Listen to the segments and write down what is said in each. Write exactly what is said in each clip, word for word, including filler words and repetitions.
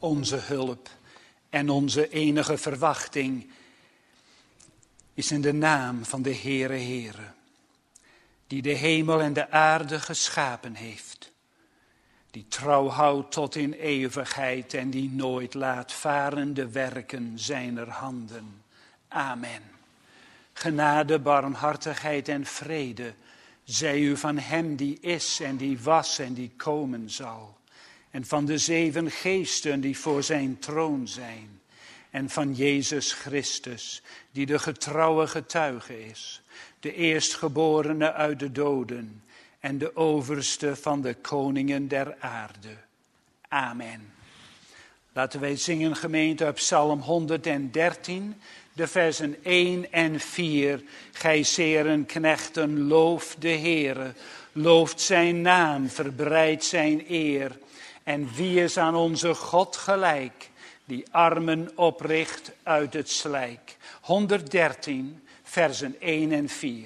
onze hulp en onze enige verwachting is in de naam van de Heere Heere, die de hemel en de aarde geschapen heeft, die trouw houdt tot in eeuwigheid en die nooit laat varen de werken zijner handen. Amen. Genade, barmhartigheid en vrede zij u van hem die is en die was en die komen zal, en van de zeven geesten die voor zijn troon zijn, en van Jezus Christus, die de getrouwe getuige is, de eerstgeborene uit de doden en de overste van de koningen der aarde. Amen. Laten wij zingen, gemeente, op Psalm honderddertien, de versen één en vier. Gij zeren knechten, looft de Heere, looft zijn naam, verbreidt zijn eer. En wie is aan onze God gelijk, die armen opricht uit het slijk. honderddertien, versen één en vier.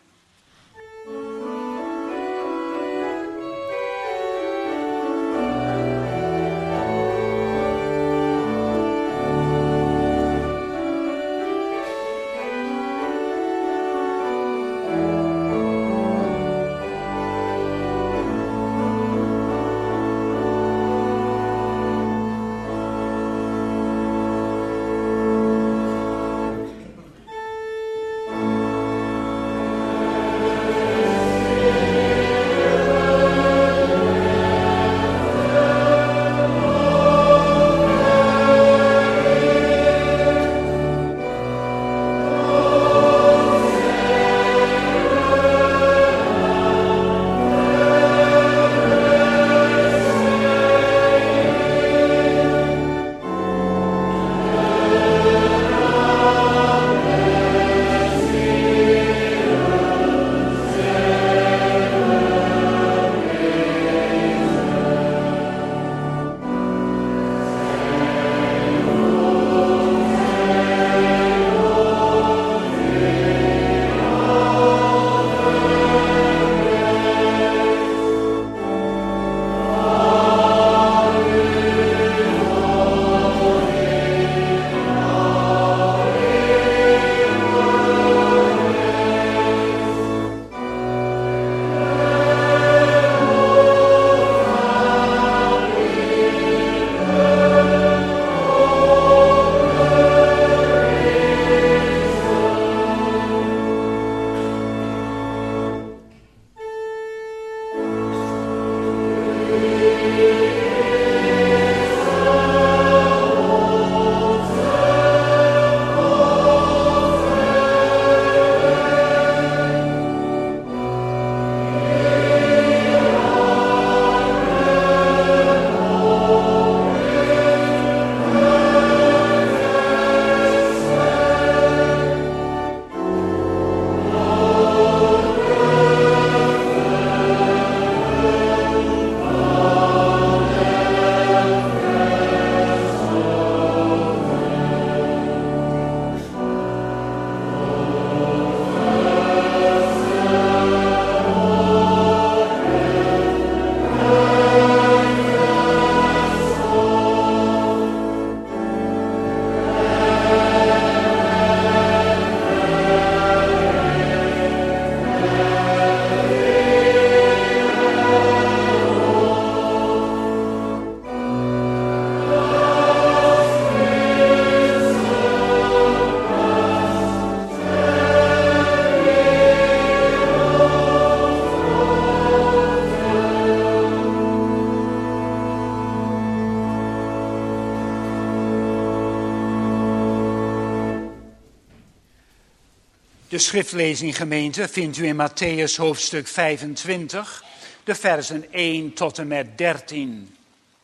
De schriftlezing, gemeente, vindt u in Mattheüs hoofdstuk vijfentwintig, de versen één tot en met dertien.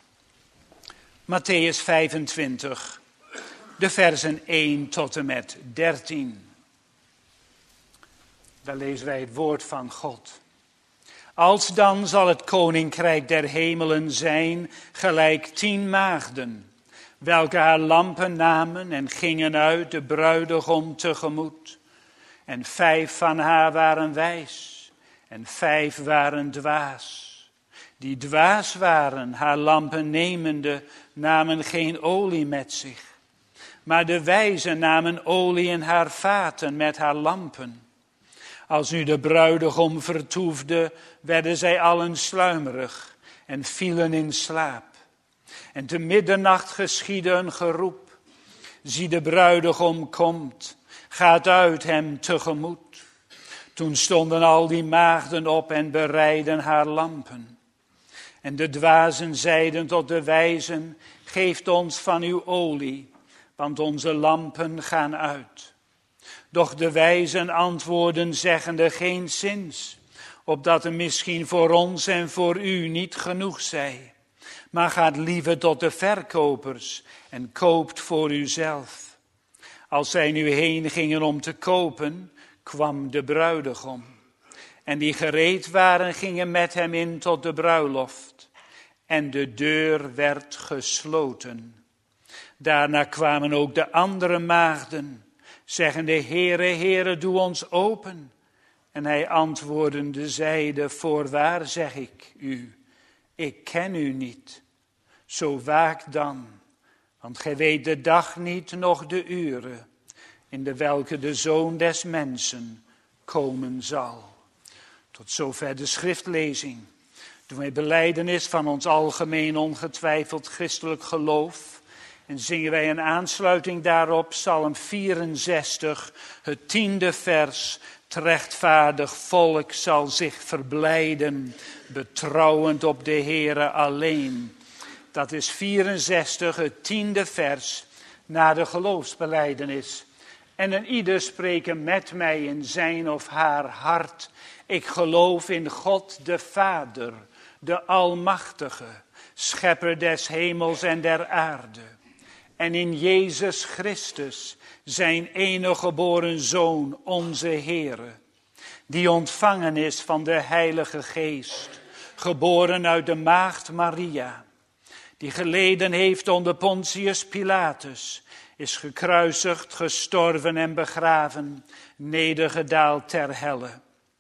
Mattheüs vijfentwintig, de versen één tot en met dertien. Daar lezen wij het woord van God. Alsdan zal het koninkrijk der hemelen zijn gelijk tien maagden, welke haar lampen namen en gingen uit de bruidegom tegemoet. En vijf van haar waren wijs en vijf waren dwaas. Die dwaas waren, haar lampen nemende, namen geen olie met zich, maar de wijze namen olie in haar vaten met haar lampen. Als nu de bruidegom vertoefde, werden zij allen sluimerig en vielen in slaap. En te middernacht geschiedde een geroep. Zie, de bruidegom komt, gaat uit hem tegemoet. Toen stonden al die maagden op en bereidden haar lampen. En de dwazen zeiden tot de wijzen, geeft ons van uw olie, want onze lampen gaan uit. Doch de wijzen antwoorden zeggende, geenszins, opdat er misschien voor ons en voor u niet genoeg zij. Maar gaat liever tot de verkopers en koopt voor uzelf. Als zij nu heen gingen om te kopen, kwam de bruidegom. En die gereed waren, gingen met hem in tot de bruiloft. En de deur werd gesloten. Daarna kwamen ook de andere maagden, zeggende, Heere, Heere, doe ons open. En hij antwoordende zeide, voorwaar zeg ik u, ik ken u niet. Zo waak dan, want gij weet de dag niet, noch de uren, in de welke de Zoon des Mensen komen zal. Tot zover de schriftlezing. Doen wij belijdenis van ons algemeen ongetwijfeld christelijk geloof. En zingen wij een aansluiting daarop, Psalm vierenzestig, het tiende vers. Het rechtvaardig volk zal zich verblijden, betrouwend op de Heere alleen. Dat is vierenzestig, het tiende vers, na de geloofsbelijdenis. En een ieder spreken met mij in zijn of haar hart. Ik geloof in God de Vader, de Almachtige, Schepper des hemels en der aarde. En in Jezus Christus, zijn enige geboren Zoon, onze Heere, die ontvangen is van de Heilige Geest, geboren uit de maagd Maria, die geleden heeft onder Pontius Pilatus, is gekruisigd, gestorven en begraven, nedergedaald ter helle.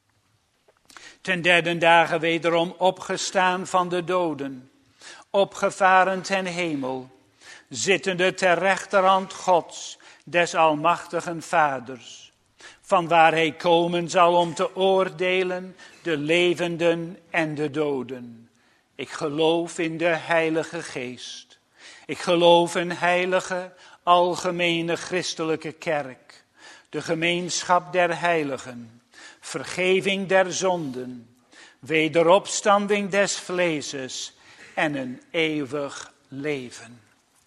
Ten derde dagen wederom opgestaan van de doden, opgevaren ten hemel, zittende ter rechterhand Gods, des almachtigen Vaders, vanwaar hij komen zal om te oordelen de levenden en de doden. Ik geloof in de Heilige Geest. Ik geloof in heilige, algemene christelijke kerk, de gemeenschap der heiligen, vergeving der zonden, wederopstanding des vleeses en een eeuwig leven.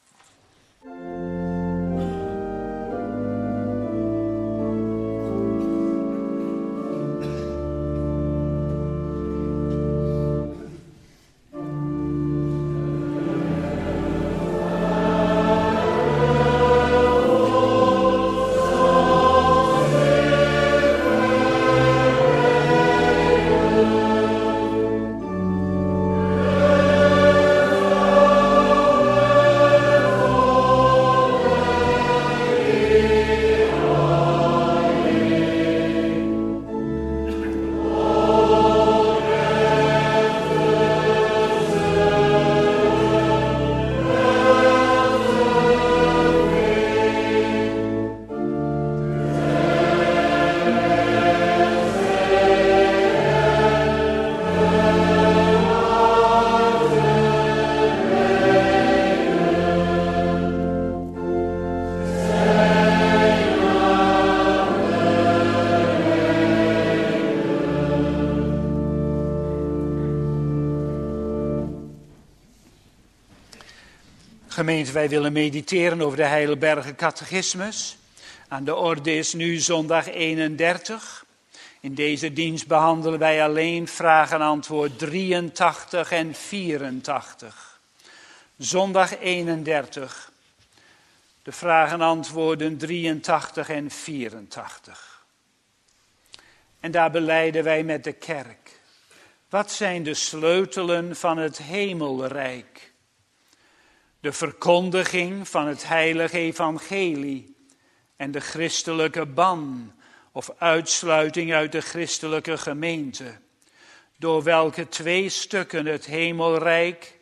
Gemeente, wij willen mediteren over de Heidelberger Catechismus. Aan de orde is nu zondag eenendertig. In deze dienst behandelen wij alleen vraag en antwoord drieëntachtig en vierentachtig. Zondag eenendertig. De vragen en antwoorden drieëntachtig en vierentachtig. En daar belijden wij met de kerk. Wat zijn de sleutelen van het hemelrijk? De verkondiging van het heilige evangelie en de christelijke ban of uitsluiting uit de christelijke gemeente, door welke twee stukken het hemelrijk,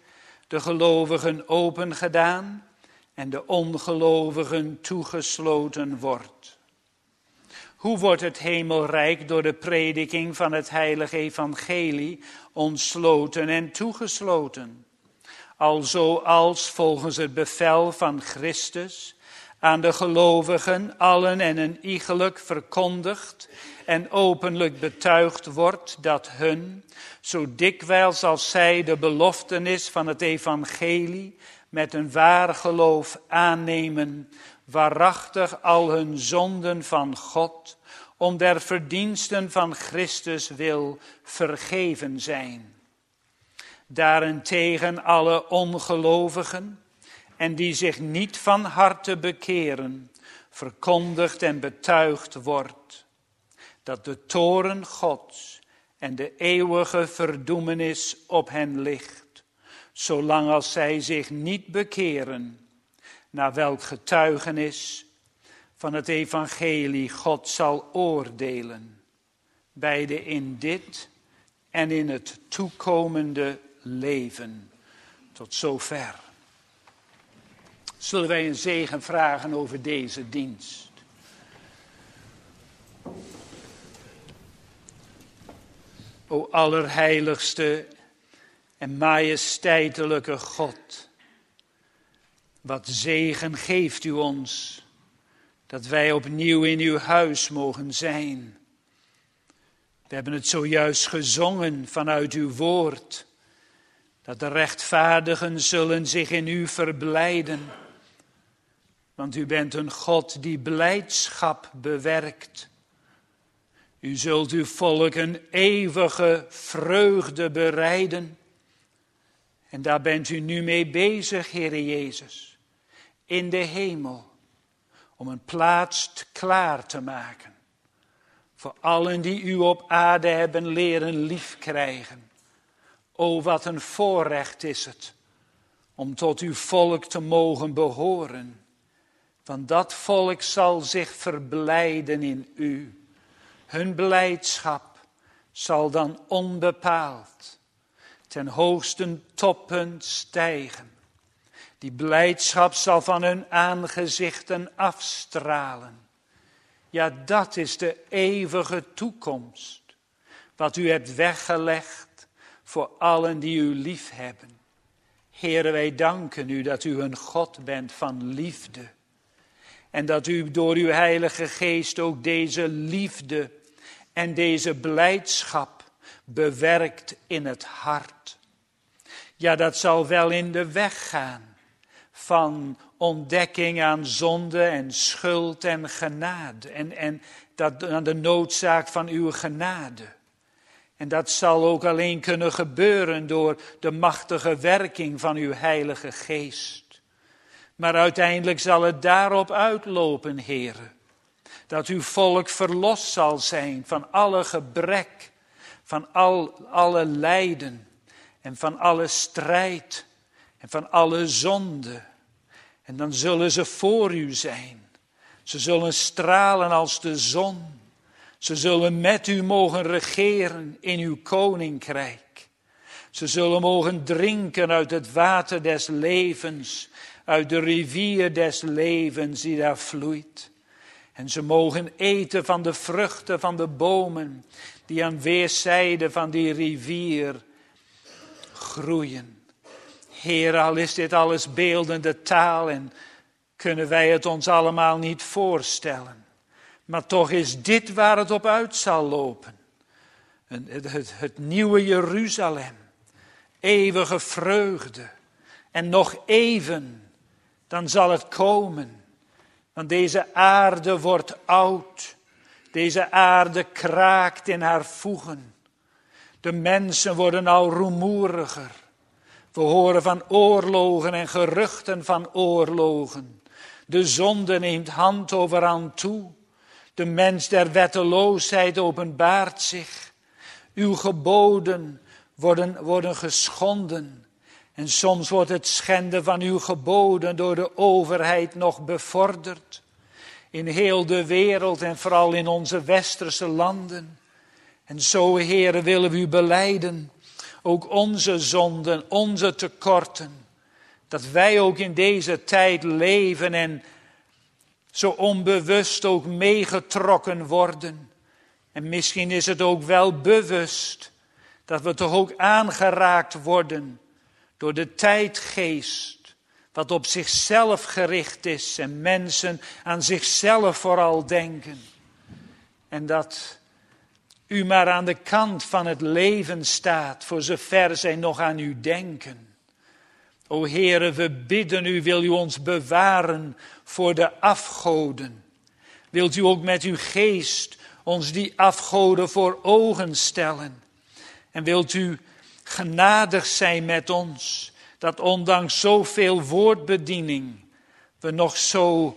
de gelovigen opengedaan en de ongelovigen toegesloten wordt. Hoe wordt het hemelrijk door de prediking van het heilige evangelie ontsloten en toegesloten? Alzo als volgens het bevel van Christus aan de gelovigen allen en een iegelijk verkondigd en openlijk betuigd wordt dat hun, zo dikwijls als zij de beloftenis van het evangelie met een waar geloof aannemen, waarachtig al hun zonden van God, om der verdiensten van Christus wil vergeven zijn. Daarentegen alle ongelovigen en die zich niet van harte bekeren, verkondigd en betuigd wordt, dat de toorn Gods en de eeuwige verdoemenis op hen ligt, zolang als zij zich niet bekeren, naar welk getuigenis van het evangelie God zal oordelen, beide in dit en in het toekomende leven. Tot zover. Zullen wij een zegen vragen over deze dienst? O allerheiligste en majesteitelijke God, wat zegen geeft u ons, dat wij opnieuw in uw huis mogen zijn. We hebben het zojuist gezongen vanuit uw woord, dat de rechtvaardigen zullen zich in u verblijden. Want u bent een God die blijdschap bewerkt. U zult uw volk een eeuwige vreugde bereiden. En daar bent u nu mee bezig, Heere Jezus, in de hemel, om een plaats klaar te maken voor allen die u op aarde hebben leren liefkrijgen. O, wat een voorrecht is het om tot uw volk te mogen behoren. Want dat volk zal zich verblijden in u. Hun blijdschap zal dan onbepaald ten hoogste toppunt stijgen. Die blijdschap zal van hun aangezichten afstralen. Ja, dat is de eeuwige toekomst, wat u hebt weggelegd voor allen die u lief hebben. Heere, wij danken u dat u een God bent van liefde. En dat u door uw Heilige Geest ook deze liefde en deze blijdschap bewerkt in het hart. Ja, dat zal wel in de weg gaan van ontdekking aan zonde en schuld en genade. En, en dat, aan de noodzaak van uw genade. En dat zal ook alleen kunnen gebeuren door de machtige werking van uw Heilige Geest. Maar uiteindelijk zal het daarop uitlopen, Heere, dat uw volk verlost zal zijn van alle gebrek, van al, alle lijden en van alle strijd en van alle zonde. En dan zullen ze voor u zijn. Ze zullen stralen als de zon. Ze zullen met u mogen regeren in uw koninkrijk. Ze zullen mogen drinken uit het water des levens, uit de rivier des levens die daar vloeit. En ze mogen eten van de vruchten van de bomen die aan weerszijden van die rivier groeien. Heer, al is dit alles beeldende taal en kunnen wij het ons allemaal niet voorstellen. Maar toch is dit waar het op uit zal lopen. Het, het, het nieuwe Jeruzalem, eeuwige vreugde. En nog even, dan zal het komen. Want deze aarde wordt oud. Deze aarde kraakt in haar voegen. De mensen worden al rumoeriger. We horen van oorlogen en geruchten van oorlogen. De zonde neemt hand over hand toe. De mens der wetteloosheid openbaart zich. Uw geboden worden, worden geschonden. En soms wordt het schenden van uw geboden door de overheid nog bevorderd. In heel de wereld en vooral in onze westerse landen. En zo, Heere, willen we u belijden ook onze zonden, onze tekorten. Dat wij ook in deze tijd leven en zo onbewust ook meegetrokken worden. En misschien is het ook wel bewust dat we toch ook aangeraakt worden door de tijdgeest, wat op zichzelf gericht is en mensen aan zichzelf vooral denken. En dat u maar aan de kant van het leven staat, voor zover zij nog aan u denken. O Heere, we bidden u, wil u ons bewaren voor de afgoden. Wilt u ook met uw geest ons die afgoden voor ogen stellen. En wilt u genadig zijn met ons, dat ondanks zoveel woordbediening we nog zo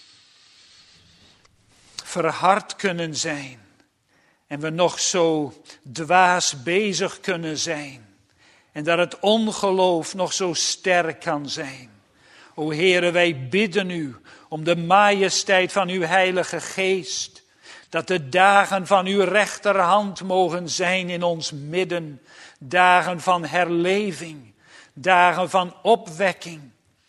verhard kunnen zijn. En we nog zo dwaas bezig kunnen zijn. En dat het ongeloof nog zo sterk kan zijn. O Heere, wij bidden u om de majesteit van uw Heilige Geest. Dat de dagen van uw rechterhand mogen zijn in ons midden. Dagen van herleving. Dagen van opwekking.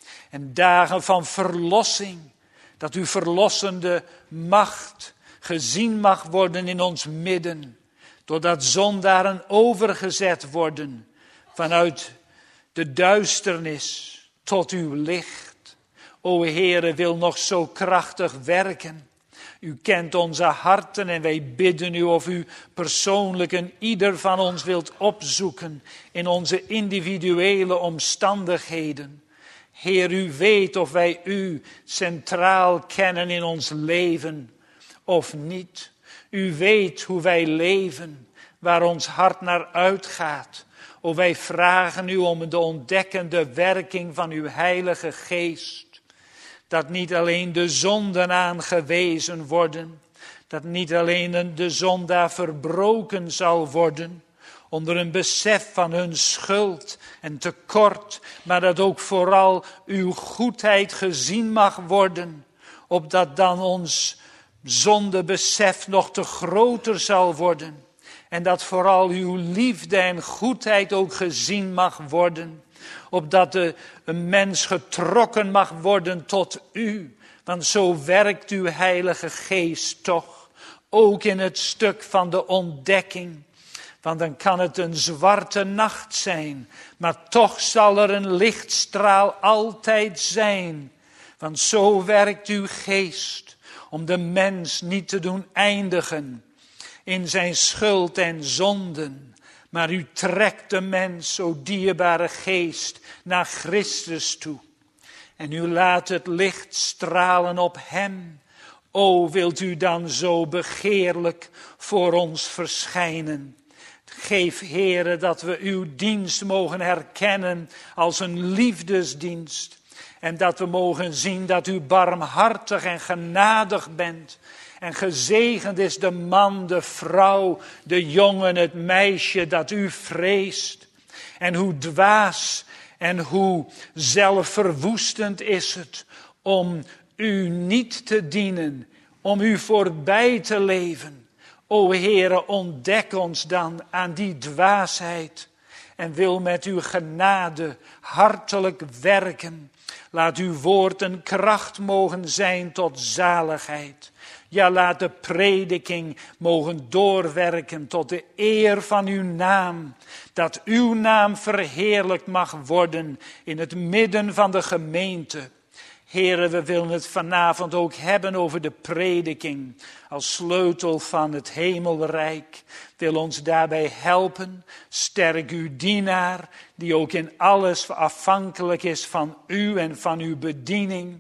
En dagen van verlossing. Dat uw verlossende macht gezien mag worden in ons midden. Doordat zondaren overgezet worden vanuit de duisternis tot uw licht. O Heere, wil nog zo krachtig werken. U kent onze harten en wij bidden u of u persoonlijk en ieder van ons wilt opzoeken in onze individuele omstandigheden. Heer, u weet of wij u centraal kennen in ons leven of niet. U weet hoe wij leven, waar ons hart naar uitgaat. O, wij vragen u om de ontdekkende werking van uw Heilige Geest. Dat niet alleen de zonden aangewezen worden. Dat niet alleen de zondaar verbroken zal worden. Onder een besef van hun schuld en tekort. Maar dat ook vooral uw goedheid gezien mag worden. Opdat dan ons zondebesef nog te groter zal worden. En dat vooral uw liefde en goedheid ook gezien mag worden. Opdat de, een mens getrokken mag worden tot u. Want zo werkt uw Heilige Geest toch. Ook in het stuk van de ontdekking. Want dan kan het een zwarte nacht zijn. Maar toch zal er een lichtstraal altijd zijn. Want zo werkt uw Geest. Om de mens niet te doen eindigen in zijn schuld en zonden. Maar u trekt de mens, o dierbare Geest, naar Christus toe. En u laat het licht stralen op hem. O, wilt u dan zo begeerlijk voor ons verschijnen. Geef, Heere, dat we uw dienst mogen herkennen als een liefdesdienst. En dat we mogen zien dat u barmhartig en genadig bent. En gezegend is de man, de vrouw, de jongen, het meisje dat u vreest. En hoe dwaas en hoe zelfverwoestend is het om u niet te dienen, om u voorbij te leven. O Heere, ontdek ons dan aan die dwaasheid en wil met uw genade hartelijk werken. Laat uw woord een kracht mogen zijn tot zaligheid. Ja, laat de prediking mogen doorwerken tot de eer van uw naam. Dat uw naam verheerlijkt mag worden in het midden van de gemeente. Heere, we willen het vanavond ook hebben over de prediking. Als sleutel van het hemelrijk. Wil ons daarbij helpen. Sterk uw dienaar, die ook in alles afhankelijk is van u en van uw bediening.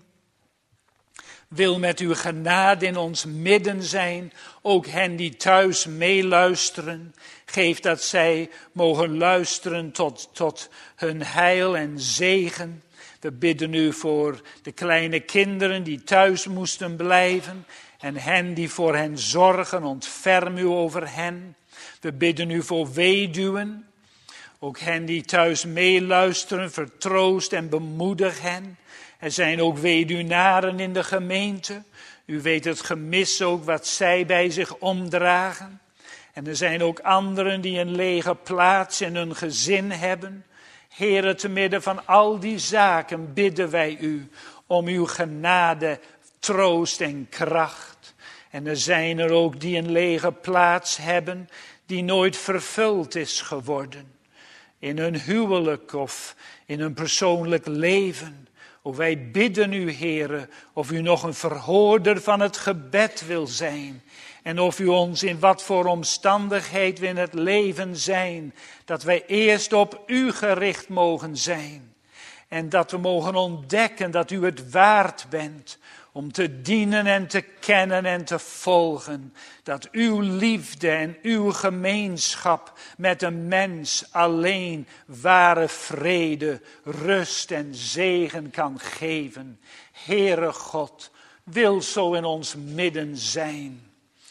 Wil met uw genade in ons midden zijn, ook hen die thuis meeluisteren. Geef dat zij mogen luisteren tot, tot hun heil en zegen. We bidden u voor de kleine kinderen die thuis moesten blijven. En hen die voor hen zorgen, ontferm u over hen. We bidden u voor weduwen. Ook hen die thuis meeluisteren, vertroost en bemoedig hen. Er zijn ook weduwnaren in de gemeente. U weet het gemis ook wat zij bij zich omdragen. En er zijn ook anderen die een lege plaats in hun gezin hebben. Heere, te midden van al die zaken bidden wij u om uw genade, troost en kracht. En er zijn er ook die een lege plaats hebben die nooit vervuld is geworden. In hun huwelijk of in hun persoonlijk leven. O, wij bidden u, Heere, of u nog een verhoorder van het gebed wil zijn. En of u ons in wat voor omstandigheid we in het leven zijn, dat wij eerst op u gericht mogen zijn. En dat we mogen ontdekken dat u het waard bent om te dienen en te kennen en te volgen. Dat uw liefde en uw gemeenschap met een mens alleen ware vrede, rust en zegen kan geven. Heere God, wil zo in ons midden zijn.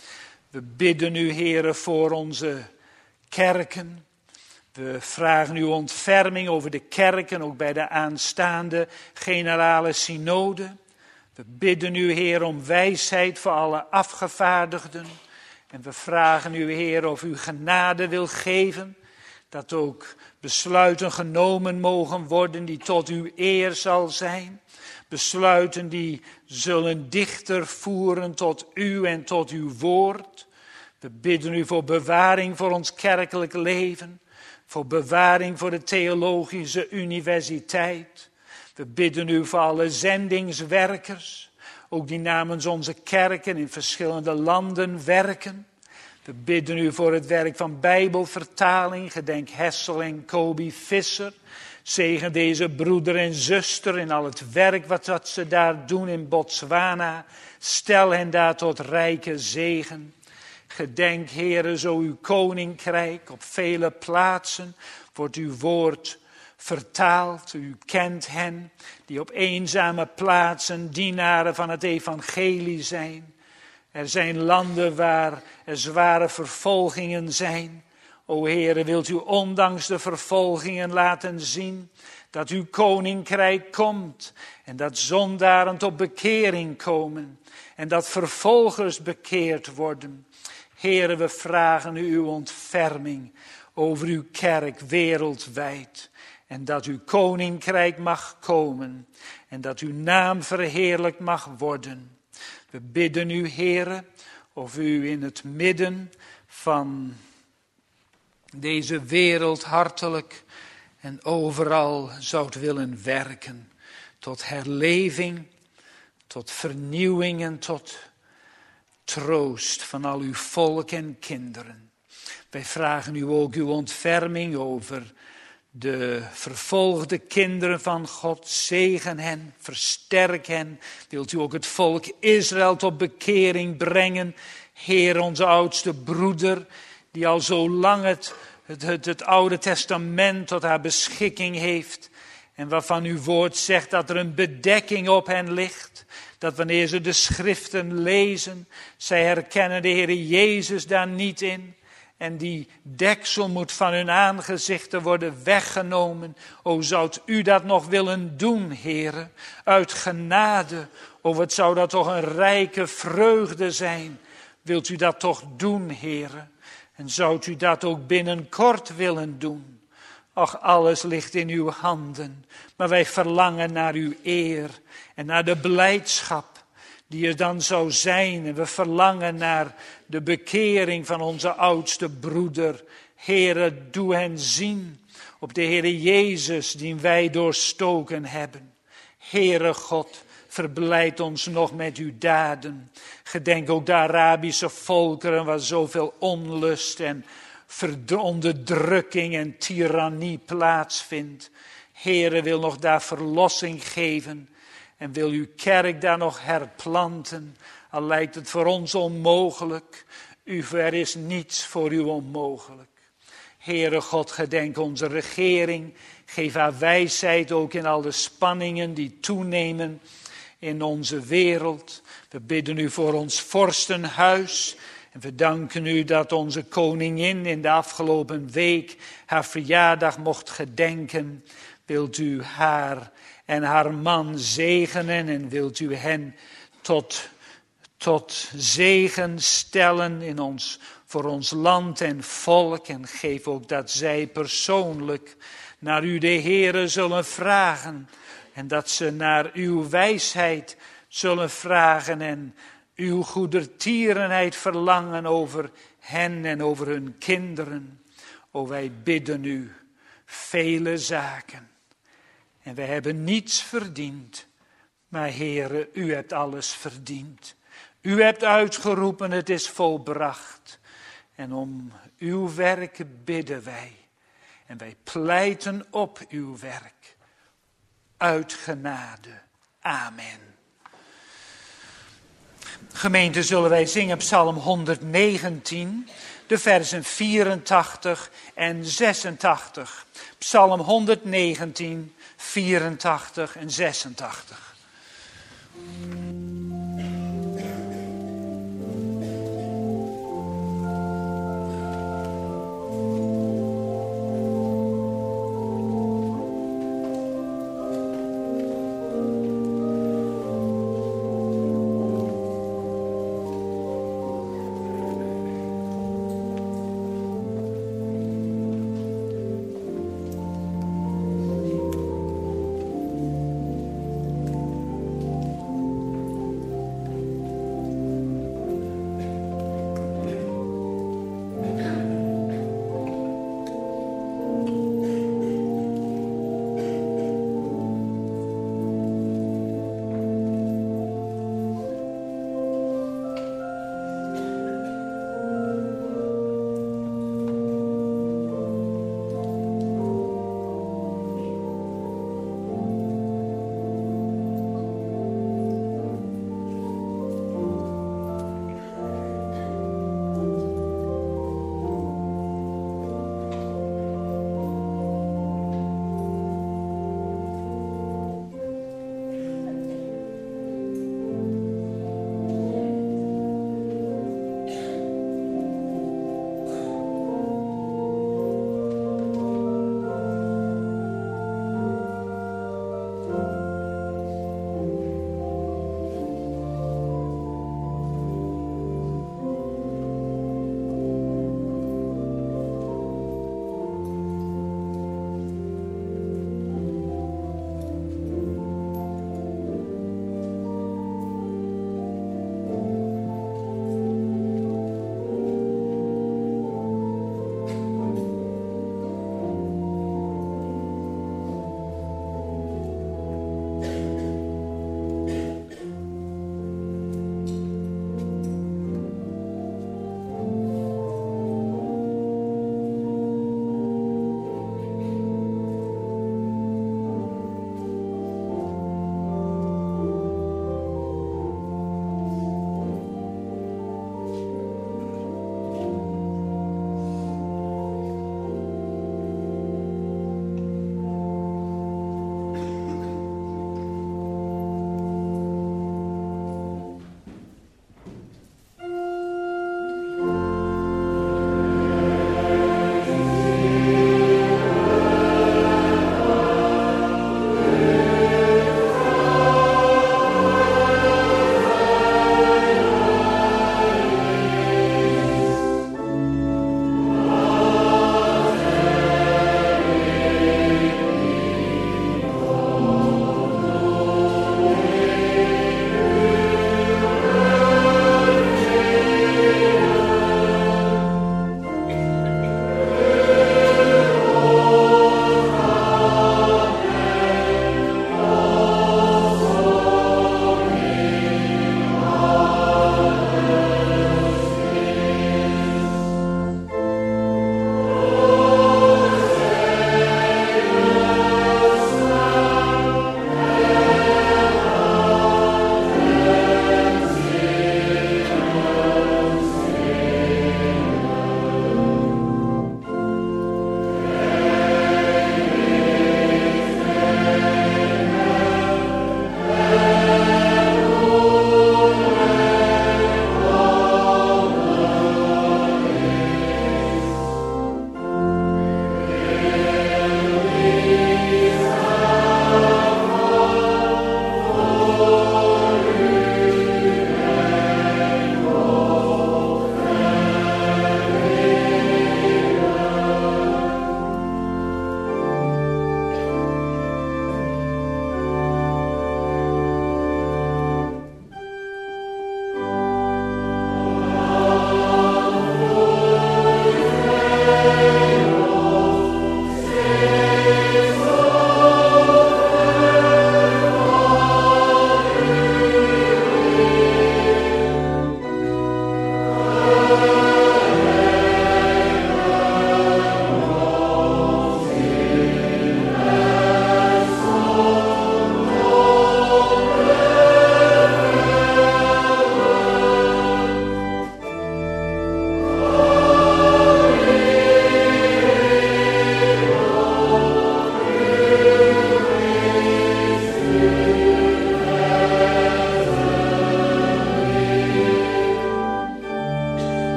We bidden u, Heere, voor onze kerken. We vragen uw ontferming over de kerken, ook bij de aanstaande generale synode. We bidden u, Heer, om wijsheid voor alle afgevaardigden. En we vragen u, Heer, of u genade wil geven. Dat ook besluiten genomen mogen worden die tot uw eer zal zijn. Besluiten die zullen dichter voeren tot u en tot uw woord. We bidden u voor bewaring voor ons kerkelijk leven. Voor bewaring voor de theologische universiteit. We bidden u voor alle zendingswerkers, ook die namens onze kerken in verschillende landen werken. We bidden u voor het werk van Bijbelvertaling, gedenk Hessel en Kobi Visser. Zegen deze broeder en zuster in al het werk wat, wat ze daar doen in Botswana. Stel hen daar tot rijke zegen. Gedenk, Heere, zo uw koninkrijk op vele plaatsen wordt uw woord vertaald. U kent hen die op eenzame plaatsen dienaren van het evangelie zijn. Er zijn landen waar er zware vervolgingen zijn. O Heere, wilt u ondanks de vervolgingen laten zien dat uw koninkrijk komt en dat zondaren tot bekering komen en dat vervolgers bekeerd worden. Heere, we vragen u uw ontferming over uw kerk wereldwijd. En dat uw koninkrijk mag komen. En dat uw naam verheerlijkt mag worden. We bidden u, Heere, of u in het midden van deze wereld hartelijk en overal zoudt willen werken. Tot herleving, tot vernieuwing en tot troost van al uw volk en kinderen. Wij vragen u ook uw ontferming over de vervolgde kinderen van God. Zegen hen, versterk hen. Wilt u ook het volk Israël tot bekering brengen. Heer, onze oudste broeder, die al zo lang het, het, het, het Oude Testament tot haar beschikking heeft. En waarvan uw woord zegt dat er een bedekking op hen ligt. Dat wanneer ze de schriften lezen, zij herkennen de Heer Jezus daar niet in. En die deksel moet van hun aangezichten worden weggenomen. O, zoudt u dat nog willen doen, Heere, uit genade. O, wat zou dat toch een rijke vreugde zijn. Wilt u dat toch doen, Heere? En zoudt u dat ook binnenkort willen doen? Och, alles ligt in uw handen. Maar wij verlangen naar uw eer en naar de blijdschap die er dan zou zijn. En we verlangen naar de bekering van onze oudste broeder. Heere, doe hen zien op de Heere Jezus die wij doorstoken hebben. Heere God, verblijd ons nog met uw daden. Gedenk ook de Arabische volkeren waar zoveel onlust en onderdrukking en tirannie plaatsvindt. Heere, wil nog daar verlossing geven en wil uw kerk daar nog herplanten. Al lijkt het voor ons onmogelijk, u, er is niets voor u onmogelijk. Heere God, gedenk onze regering, geef haar wijsheid ook in al de spanningen die toenemen in onze wereld. We bidden u voor ons vorstenhuis. En we danken u dat onze koningin in de afgelopen week haar verjaardag mocht gedenken. Wilt u haar en haar man zegenen en wilt u hen tot tot zegen stellen in ons, voor ons land en volk. En geef ook dat zij persoonlijk naar u de Heere zullen vragen. En dat ze naar uw wijsheid zullen vragen en uw goedertierenheid verlangen over hen en over hun kinderen. O, wij bidden u vele zaken. En wij hebben niets verdiend. Maar Heere, u hebt alles verdiend. U hebt uitgeroepen, het is volbracht. En om uw werk bidden wij. En wij pleiten op uw werk. Uit genade. Amen. Gemeente, zullen wij zingen Psalm honderdnegentien, de versen vierentachtig en zesentachtig. Psalm honderdnegentien, vierentachtig en zesentachtig.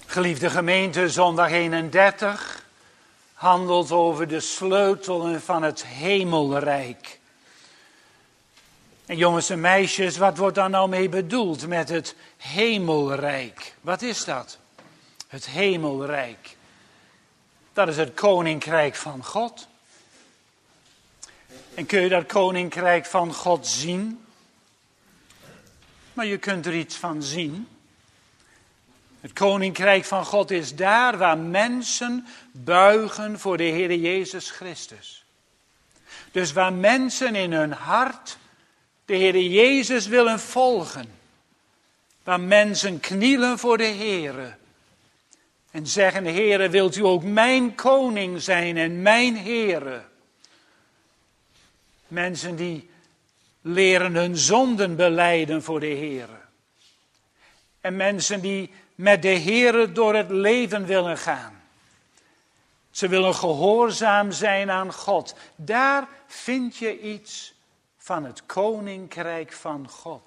Geliefde gemeente, zondag eenendertig handelt over de sleutelen van het hemelrijk. En jongens en meisjes, wat wordt daar nou mee bedoeld met het hemelrijk? Wat is dat? Het hemelrijk. Dat is het koninkrijk van God. En kun je dat koninkrijk van God zien? Maar je kunt er iets van zien. Het koninkrijk van God is daar waar mensen buigen voor de Heer Jezus Christus. Dus waar mensen in hun hart de Heer Jezus willen volgen. Waar mensen knielen voor de Heer. En zeggen, Heere, wilt u ook mijn koning zijn en mijn Heere? Mensen die leren hun zonden belijden voor de Heere. En mensen die met de Heere door het leven willen gaan. Ze willen gehoorzaam zijn aan God. Daar vind je iets van het koninkrijk van God.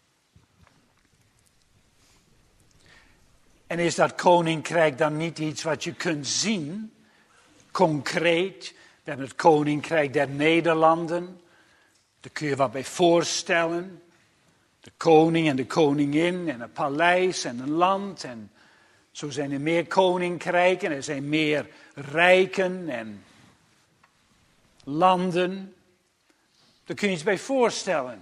En is dat koninkrijk dan niet iets wat je kunt zien, concreet? We hebben het koninkrijk der Nederlanden. Daar kun je wat bij voorstellen. De koning en de koningin en een paleis en een land. En zo zijn er meer koninkrijken. Er zijn meer rijken en landen. Daar kun je iets bij voorstellen.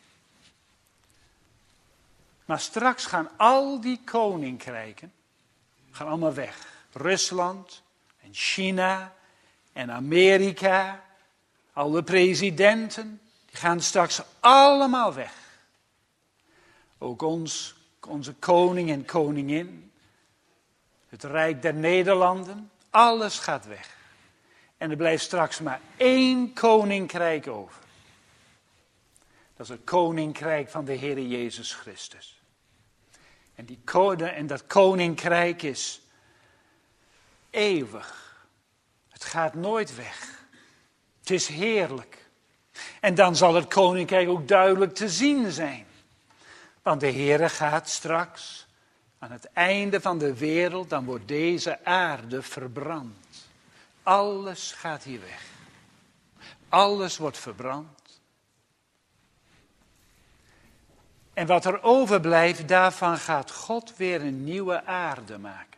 Maar straks gaan al die koninkrijken gaan allemaal weg. Rusland en China en Amerika. Alle presidenten, die gaan straks allemaal weg. Ook ons, onze koning en koningin. Het Rijk der Nederlanden. Alles gaat weg. En er blijft straks maar één koninkrijk over. Dat is het koninkrijk van de Heer Jezus Christus. En, die, en dat koninkrijk is eeuwig. Het gaat nooit weg. Het is heerlijk. En dan zal het koninkrijk ook duidelijk te zien zijn. Want de Heer gaat straks aan het einde van de wereld, dan wordt deze aarde verbrand. Alles gaat hier weg. Alles wordt verbrand. En wat er overblijft, daarvan gaat God weer een nieuwe aarde maken.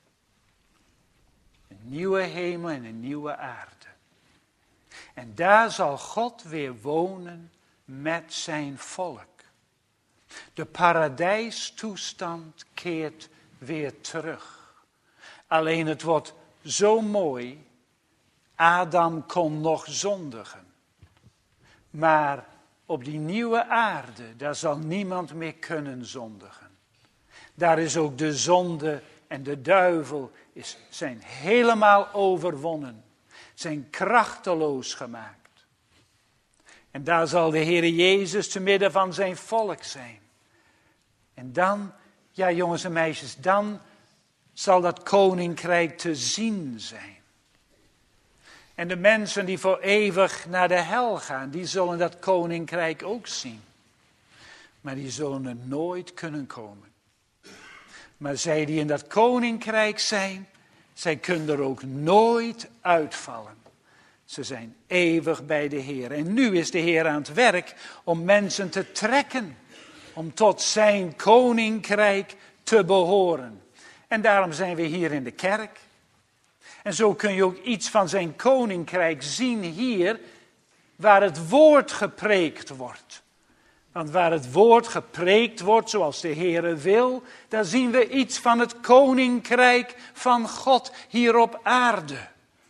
Een nieuwe hemel en een nieuwe aarde. En daar zal God weer wonen met zijn volk. De paradijstoestand keert weer terug. Alleen het wordt zo mooi. Adam kon nog zondigen. Maar op die nieuwe aarde, daar zal niemand meer kunnen zondigen. Daar is ook de zonde en de duivel is, zijn helemaal overwonnen. Zijn krachteloos gemaakt. En daar zal de Heer Jezus te midden van zijn volk zijn. En dan, ja jongens en meisjes, dan zal dat koninkrijk te zien zijn. En de mensen die voor eeuwig naar de hel gaan, die zullen dat koninkrijk ook zien. Maar die zullen er nooit kunnen komen. Maar zij die in dat koninkrijk zijn, zij kunnen er ook nooit uitvallen. Ze zijn eeuwig bij de Heer. En nu is de Heer aan het werk om mensen te trekken. Om tot zijn koninkrijk te behoren. En daarom zijn we hier in de kerk. En zo kun je ook iets van zijn koninkrijk zien hier, waar het woord gepreekt wordt. Want waar het woord gepreekt wordt, zoals de Heere wil, daar zien we iets van het koninkrijk van God hier op aarde.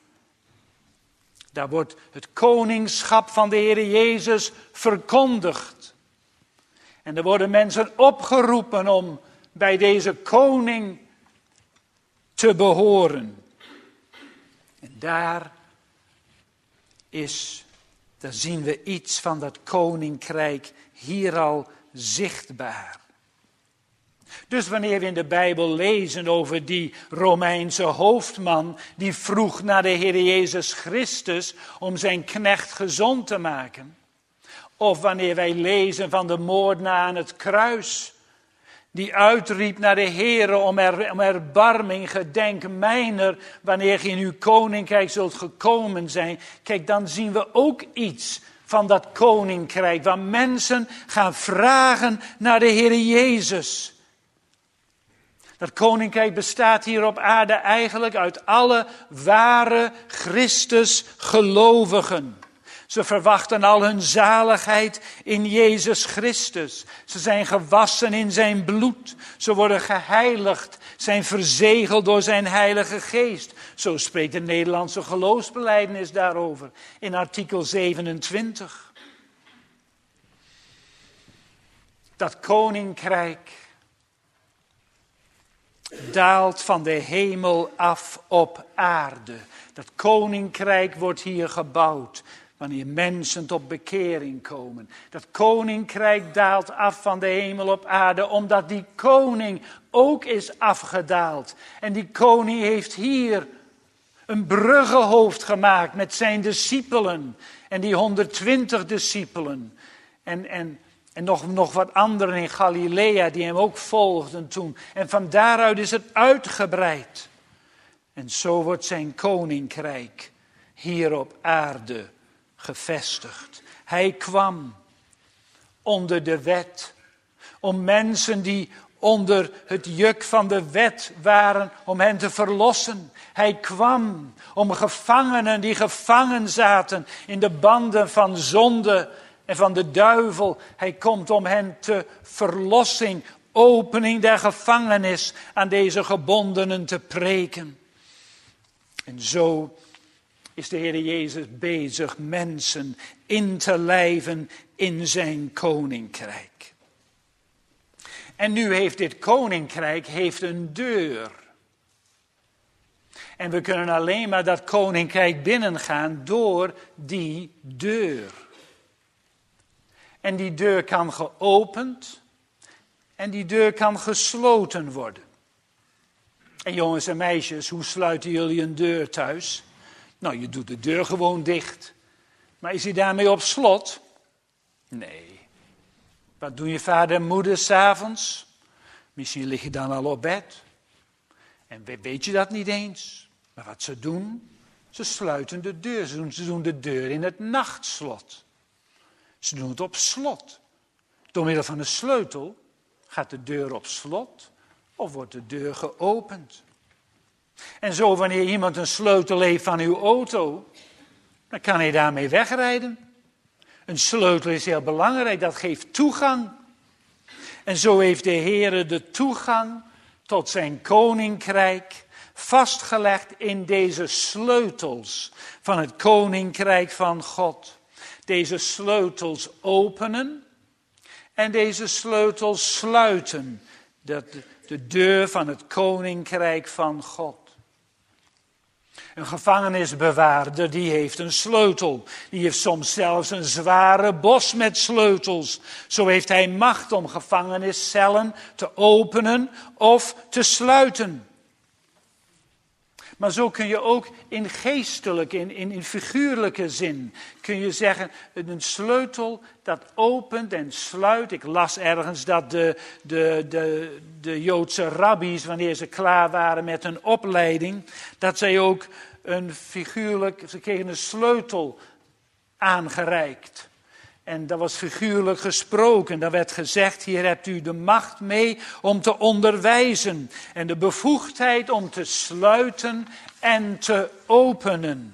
Daar wordt het koningschap van de Heere Jezus verkondigd. En er worden mensen opgeroepen om bij deze koning te behoren. En daar is, daar zien we iets van dat koninkrijk hier al zichtbaar. Dus wanneer we in de Bijbel lezen over die Romeinse hoofdman die vroeg naar de Heer Jezus Christus om zijn knecht gezond te maken. Of wanneer wij lezen van de moordenaar aan het kruis Die uitriep naar de Heere om, er, om erbarming, gedenk mijner, wanneer je in uw koninkrijk zult gekomen zijn. Kijk, dan zien we ook iets van dat koninkrijk, waar mensen gaan vragen naar de Heere Jezus. Dat koninkrijk bestaat hier op aarde eigenlijk uit alle ware Christus gelovigen. Ze verwachten al hun zaligheid in Jezus Christus. Ze zijn gewassen in zijn bloed. Ze worden geheiligd, zijn verzegeld door zijn heilige geest. Zo spreekt de Nederlandse geloofsbelijdenis daarover in artikel zevenentwintig. Dat koninkrijk daalt van de hemel af op aarde. Dat koninkrijk wordt hier gebouwd. Wanneer mensen tot bekering komen. Dat koninkrijk daalt af van de hemel op aarde. Omdat die koning ook is afgedaald. En die koning heeft hier een bruggenhoofd gemaakt met zijn discipelen. En die honderdtwintig discipelen. En, en, en nog, nog wat anderen in Galilea die hem ook volgden toen. En van daaruit is het uitgebreid. En zo wordt zijn koninkrijk hier op aarde gevestigd. Hij kwam onder de wet, om mensen die onder het juk van de wet waren, om hen te verlossen. Hij kwam om gevangenen die gevangen zaten in de banden van zonde en van de duivel. Hij komt om hen te verlossing, opening der gevangenis aan deze gebondenen te preken. En zo is de Heer Jezus bezig mensen in te lijven in zijn koninkrijk. En nu heeft dit koninkrijk heeft een deur. En we kunnen alleen maar dat koninkrijk binnengaan door die deur. En die deur kan geopend en die deur kan gesloten worden. En jongens en meisjes, hoe sluiten jullie een deur thuis? Nou, je doet de deur gewoon dicht. Maar is hij daarmee op slot? Nee. Wat doen je vader en moeder 's avonds? Misschien lig je dan al op bed. En weet je dat niet eens? Maar wat ze doen? Ze sluiten de deur. Ze doen, ze doen de deur in het nachtslot. Ze doen het op slot. Door middel van een sleutel gaat de deur op slot of wordt de deur geopend. En zo wanneer iemand een sleutel heeft van uw auto, dan kan hij daarmee wegrijden. Een sleutel is heel belangrijk, dat geeft toegang. En zo heeft de Heere de toegang tot zijn koninkrijk vastgelegd in deze sleutels van het koninkrijk van God. Deze sleutels openen en deze sleutels sluiten de, de deur van het koninkrijk van God. Een gevangenisbewaarder die heeft een sleutel. Die heeft soms zelfs een zware bos met sleutels. Zo heeft hij macht om gevangeniscellen te openen of te sluiten. Maar zo kun je ook in geestelijke, in, in, in figuurlijke zin, kun je zeggen, een sleutel dat opent en sluit. Ik las ergens dat de, de, de, de Joodse rabbies, wanneer ze klaar waren met hun opleiding, dat zij ook een figuurlijk, ze kregen een sleutel aangereikt. En dat was figuurlijk gesproken. Daar werd gezegd, hier hebt u de macht mee om te onderwijzen. En de bevoegdheid om te sluiten en te openen.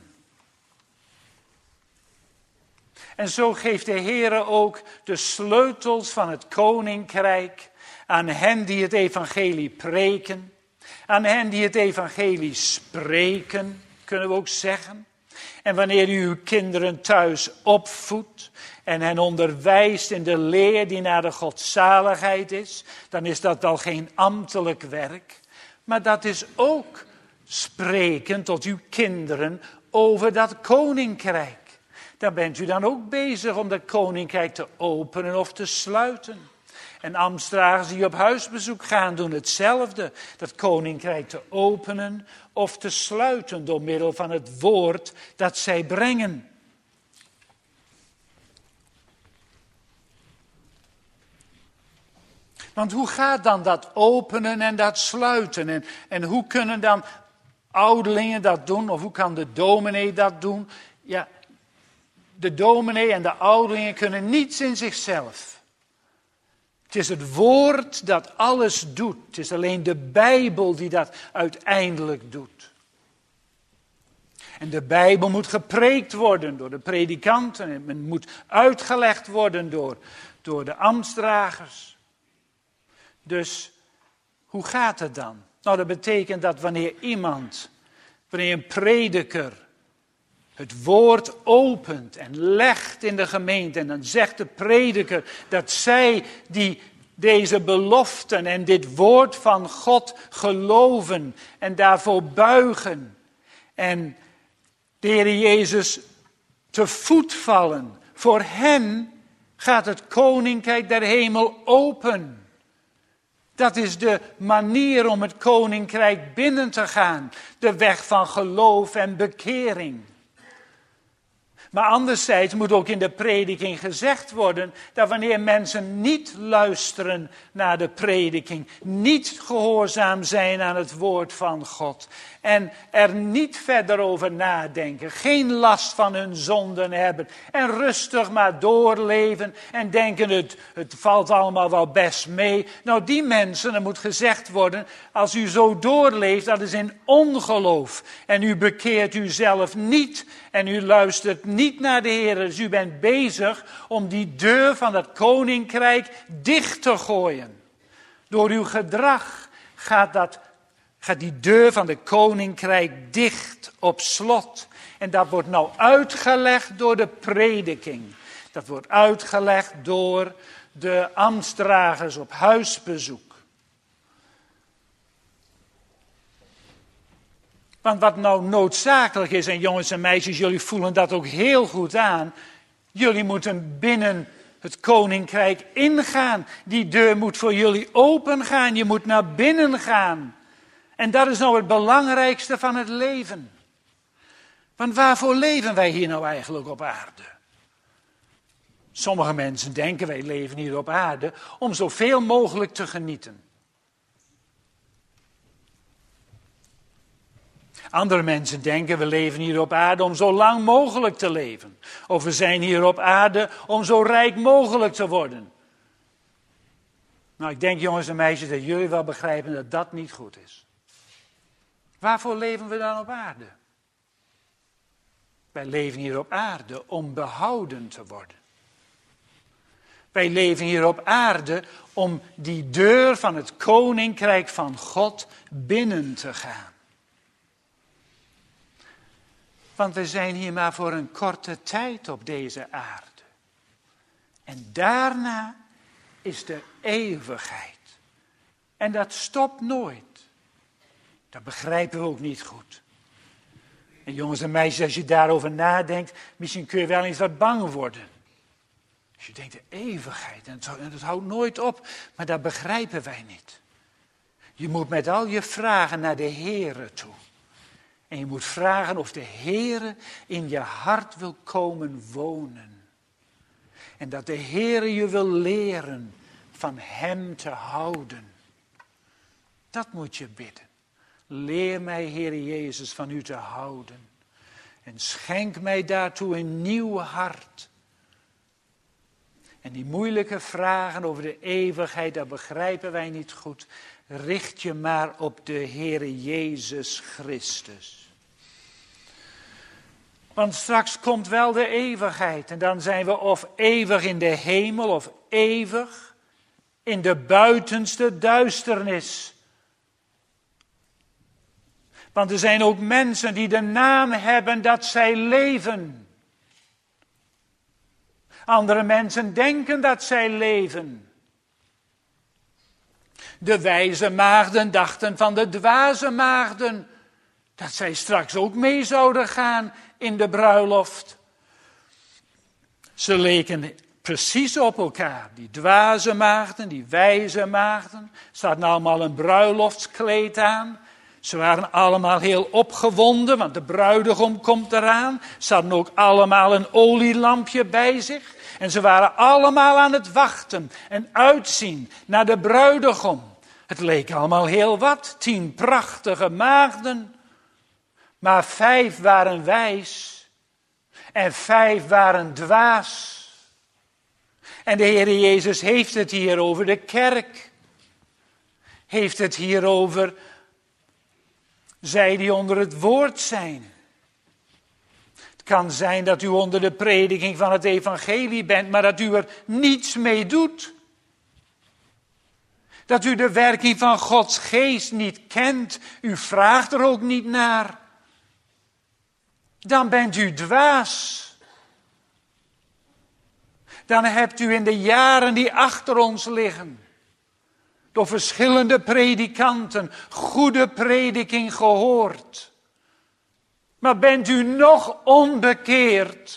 En zo geeft de Heere ook de sleutels van het koninkrijk aan hen die het evangelie preken. Aan hen die het evangelie spreken, kunnen we ook zeggen. En wanneer u uw kinderen thuis opvoedt en hen onderwijst in de leer die naar de godzaligheid is, dan is dat al geen ambtelijk werk. Maar dat is ook spreken tot uw kinderen over dat koninkrijk. Daar bent u dan ook bezig om dat koninkrijk te openen of te sluiten. En ambtsdragers die op huisbezoek gaan doen hetzelfde. Dat koninkrijk te openen of te sluiten door middel van het woord dat zij brengen. Want hoe gaat dan dat openen en dat sluiten? En, en hoe kunnen dan ouderlingen dat doen? Of hoe kan de dominee dat doen? Ja, de dominee en de ouderlingen kunnen niets in zichzelf. Het is het woord dat alles doet. Het is alleen de Bijbel die dat uiteindelijk doet. En de Bijbel moet gepreekt worden door de predikanten. En het moet uitgelegd worden door, door de ambtsdragers. Dus hoe gaat het dan? Nou, dat betekent dat wanneer iemand, wanneer een prediker het woord opent en legt in de gemeente. En dan zegt de prediker dat zij die deze beloften en dit woord van God geloven en daarvoor buigen. En de Heer Jezus te voet vallen. Voor hen gaat het koninkrijk der hemel open. Dat is de manier om het koninkrijk binnen te gaan. De weg van geloof en bekering. Maar anderzijds moet ook in de prediking gezegd worden dat wanneer mensen niet luisteren naar de prediking, niet gehoorzaam zijn aan het woord van God en er niet verder over nadenken, geen last van hun zonden hebben en rustig maar doorleven en denken het, het valt allemaal wel best mee. Nou, die mensen, er moet gezegd worden, als u zo doorleeft, dat is in ongeloof en u bekeert uzelf niet en u luistert niet naar de Heer. Dus u bent bezig om die deur van het koninkrijk dicht te gooien. Door uw gedrag gaat, dat, gaat die deur van het koninkrijk dicht op slot. En dat wordt nou uitgelegd door de prediking. Dat wordt uitgelegd door de ambtsdragers op huisbezoek. Want wat nou noodzakelijk is, en jongens en meisjes, jullie voelen dat ook heel goed aan. Jullie moeten binnen het koninkrijk ingaan. Die deur moet voor jullie open gaan. Je moet naar binnen gaan. En dat is nou het belangrijkste van het leven. Want waarvoor leven wij hier nou eigenlijk op aarde? Sommige mensen denken wij leven hier op aarde om zoveel mogelijk te genieten. Andere mensen denken, we leven hier op aarde om zo lang mogelijk te leven. Of we zijn hier op aarde om zo rijk mogelijk te worden. Nou, ik denk, jongens en meisjes, dat jullie wel begrijpen dat dat niet goed is. Waarvoor leven we dan op aarde? Wij leven hier op aarde om behouden te worden. Wij leven hier op aarde om die deur van het koninkrijk van God binnen te gaan. Want we zijn hier maar voor een korte tijd op deze aarde. En daarna is de eeuwigheid. En dat stopt nooit. Dat begrijpen we ook niet goed. En jongens en meisjes, als je daarover nadenkt, misschien kun je wel eens wat bang worden. Als je denkt, de eeuwigheid, en dat houdt nooit op. Maar dat begrijpen wij niet. Je moet met al je vragen naar de Heere toe. En je moet vragen of de Heere in je hart wil komen wonen. En dat de Heere je wil leren van Hem te houden. Dat moet je bidden. Leer mij, Heere Jezus, van U te houden. En schenk mij daartoe een nieuw hart. En die moeilijke vragen over de eeuwigheid, dat begrijpen wij niet goed. Richt je maar op de Heere Jezus Christus. Want straks komt wel de eeuwigheid. En dan zijn we of eeuwig in de hemel of eeuwig in de buitenste duisternis. Want er zijn ook mensen die de naam hebben dat zij leven. Andere mensen denken dat zij leven. De wijze maagden dachten van de dwaze maagden dat zij straks ook mee zouden gaan in de bruiloft. Ze leken precies op elkaar. Die dwaze maagden, die wijze maagden. Ze hadden allemaal een bruiloftskleed aan. Ze waren allemaal heel opgewonden, want de bruidegom komt eraan. Ze hadden ook allemaal een olielampje bij zich. En ze waren allemaal aan het wachten en uitzien naar de bruidegom. Het leek allemaal heel wat, tien prachtige maagden. Maar vijf waren wijs en vijf waren dwaas. En de Heer Jezus heeft het hier over de kerk. Heeft het hier over zij die onder het woord zijn. Het kan zijn dat u onder de prediking van het evangelie bent, maar dat u er niets mee doet. Dat u de werking van Gods geest niet kent. U vraagt er ook niet naar. Dan bent u dwaas. Dan hebt u in de jaren die achter ons liggen door verschillende predikanten goede prediking gehoord. Maar bent u nog onbekeerd?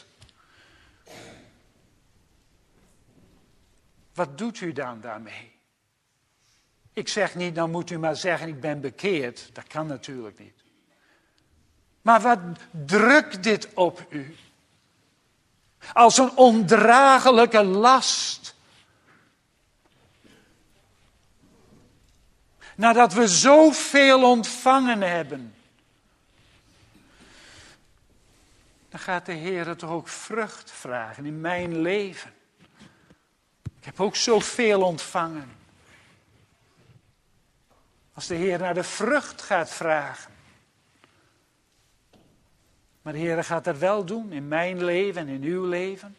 Wat doet u dan daarmee? Ik zeg niet, dan moet u maar zeggen, ik ben bekeerd. Dat kan natuurlijk niet. Maar wat drukt dit op u? Als een ondraaglijke last. Nadat we zoveel ontvangen hebben. Dan gaat de Heer toch ook vrucht vragen in mijn leven. Ik heb ook zoveel ontvangen. Als de Heer naar de vrucht gaat vragen. Maar de Heer gaat dat wel doen in mijn leven en in uw leven.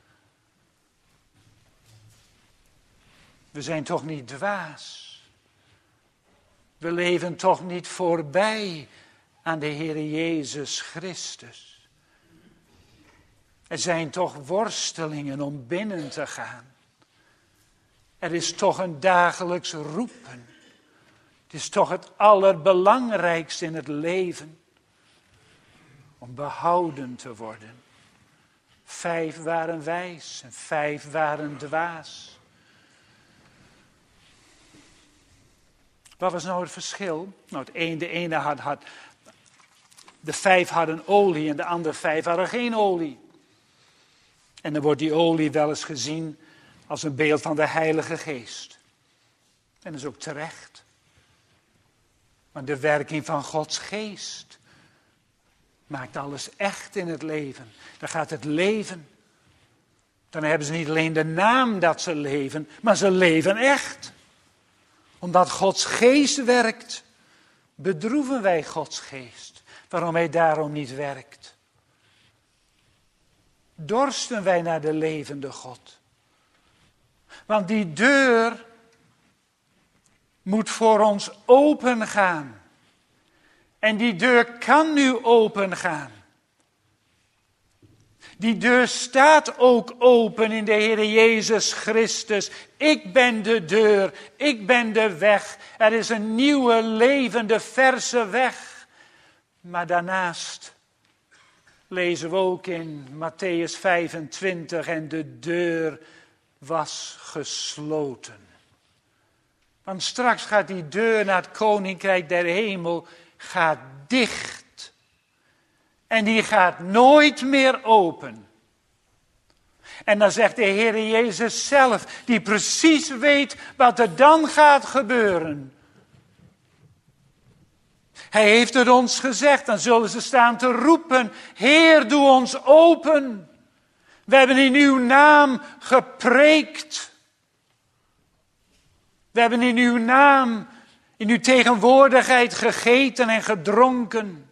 We zijn toch niet dwaas. We leven toch niet voorbij aan de Heer Jezus Christus. Er zijn toch worstelingen om binnen te gaan. Er is toch een dagelijks roepen. Het is toch het allerbelangrijkste in het leven. Om behouden te worden. Vijf waren wijs en vijf waren dwaas. Wat was nou het verschil? Nou, het een, de ene had, had, de vijf hadden olie en de andere vijf hadden geen olie. En dan wordt die olie wel eens gezien als een beeld van de Heilige Geest. En dat is ook terecht. Maar de werking van Gods Geest maakt alles echt in het leven. Dan gaat het leven. Dan hebben ze niet alleen de naam dat ze leven, maar ze leven echt. Omdat Gods Geest werkt, bedroeven wij Gods Geest. Waarom Hij daarom niet werkt. Dorsten wij naar de levende God. Want die deur moet voor ons open gaan. En die deur kan nu open gaan. Die deur staat ook open in de Heer Jezus Christus. Ik ben de deur, ik ben de weg. Er is een nieuwe, levende, verse weg. Maar daarnaast lezen we ook in Mattheüs vijfentwintig en de deur was gesloten. Want straks gaat die deur naar het Koninkrijk der Hemel gaat dicht. En die gaat nooit meer open. En dan zegt de Heer Jezus zelf, die precies weet wat er dan gaat gebeuren. Hij heeft het ons gezegd, dan zullen ze staan te roepen, Heer, doe ons open. We hebben in uw naam gepreekt. We hebben in uw naam, in uw tegenwoordigheid gegeten en gedronken.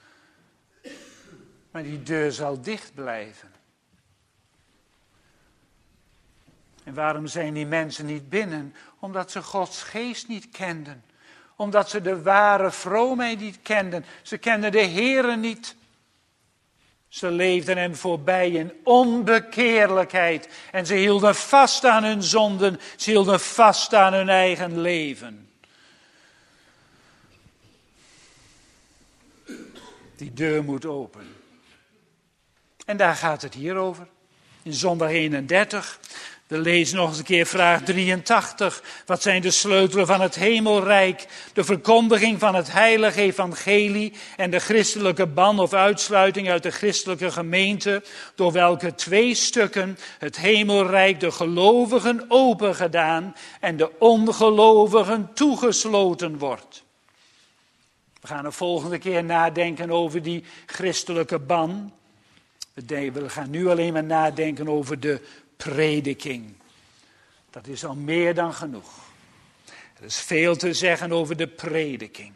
Maar die deur zal dicht blijven. En waarom zijn die mensen niet binnen? Omdat ze Gods geest niet kenden. Omdat ze de ware vroomheid niet kenden. Ze kenden de Heere niet. Ze leefden hem voorbij in onbekeerlijkheid. En ze hielden vast aan hun zonden. Ze hielden vast aan hun eigen leven. Die deur moet open. En daar gaat het hier over. In zondag eenendertig. We lezen nog eens een keer vraag drieëntachtig. Wat zijn de sleutelen van het hemelrijk? De verkondiging van het heilige evangelie en de christelijke ban of uitsluiting uit de christelijke gemeente, door welke twee stukken het hemelrijk de gelovigen opengedaan en de ongelovigen toegesloten wordt. We gaan de volgende keer nadenken over die christelijke ban. We gaan nu alleen maar nadenken over de prediking. Dat is al meer dan genoeg. Er is veel te zeggen over de prediking.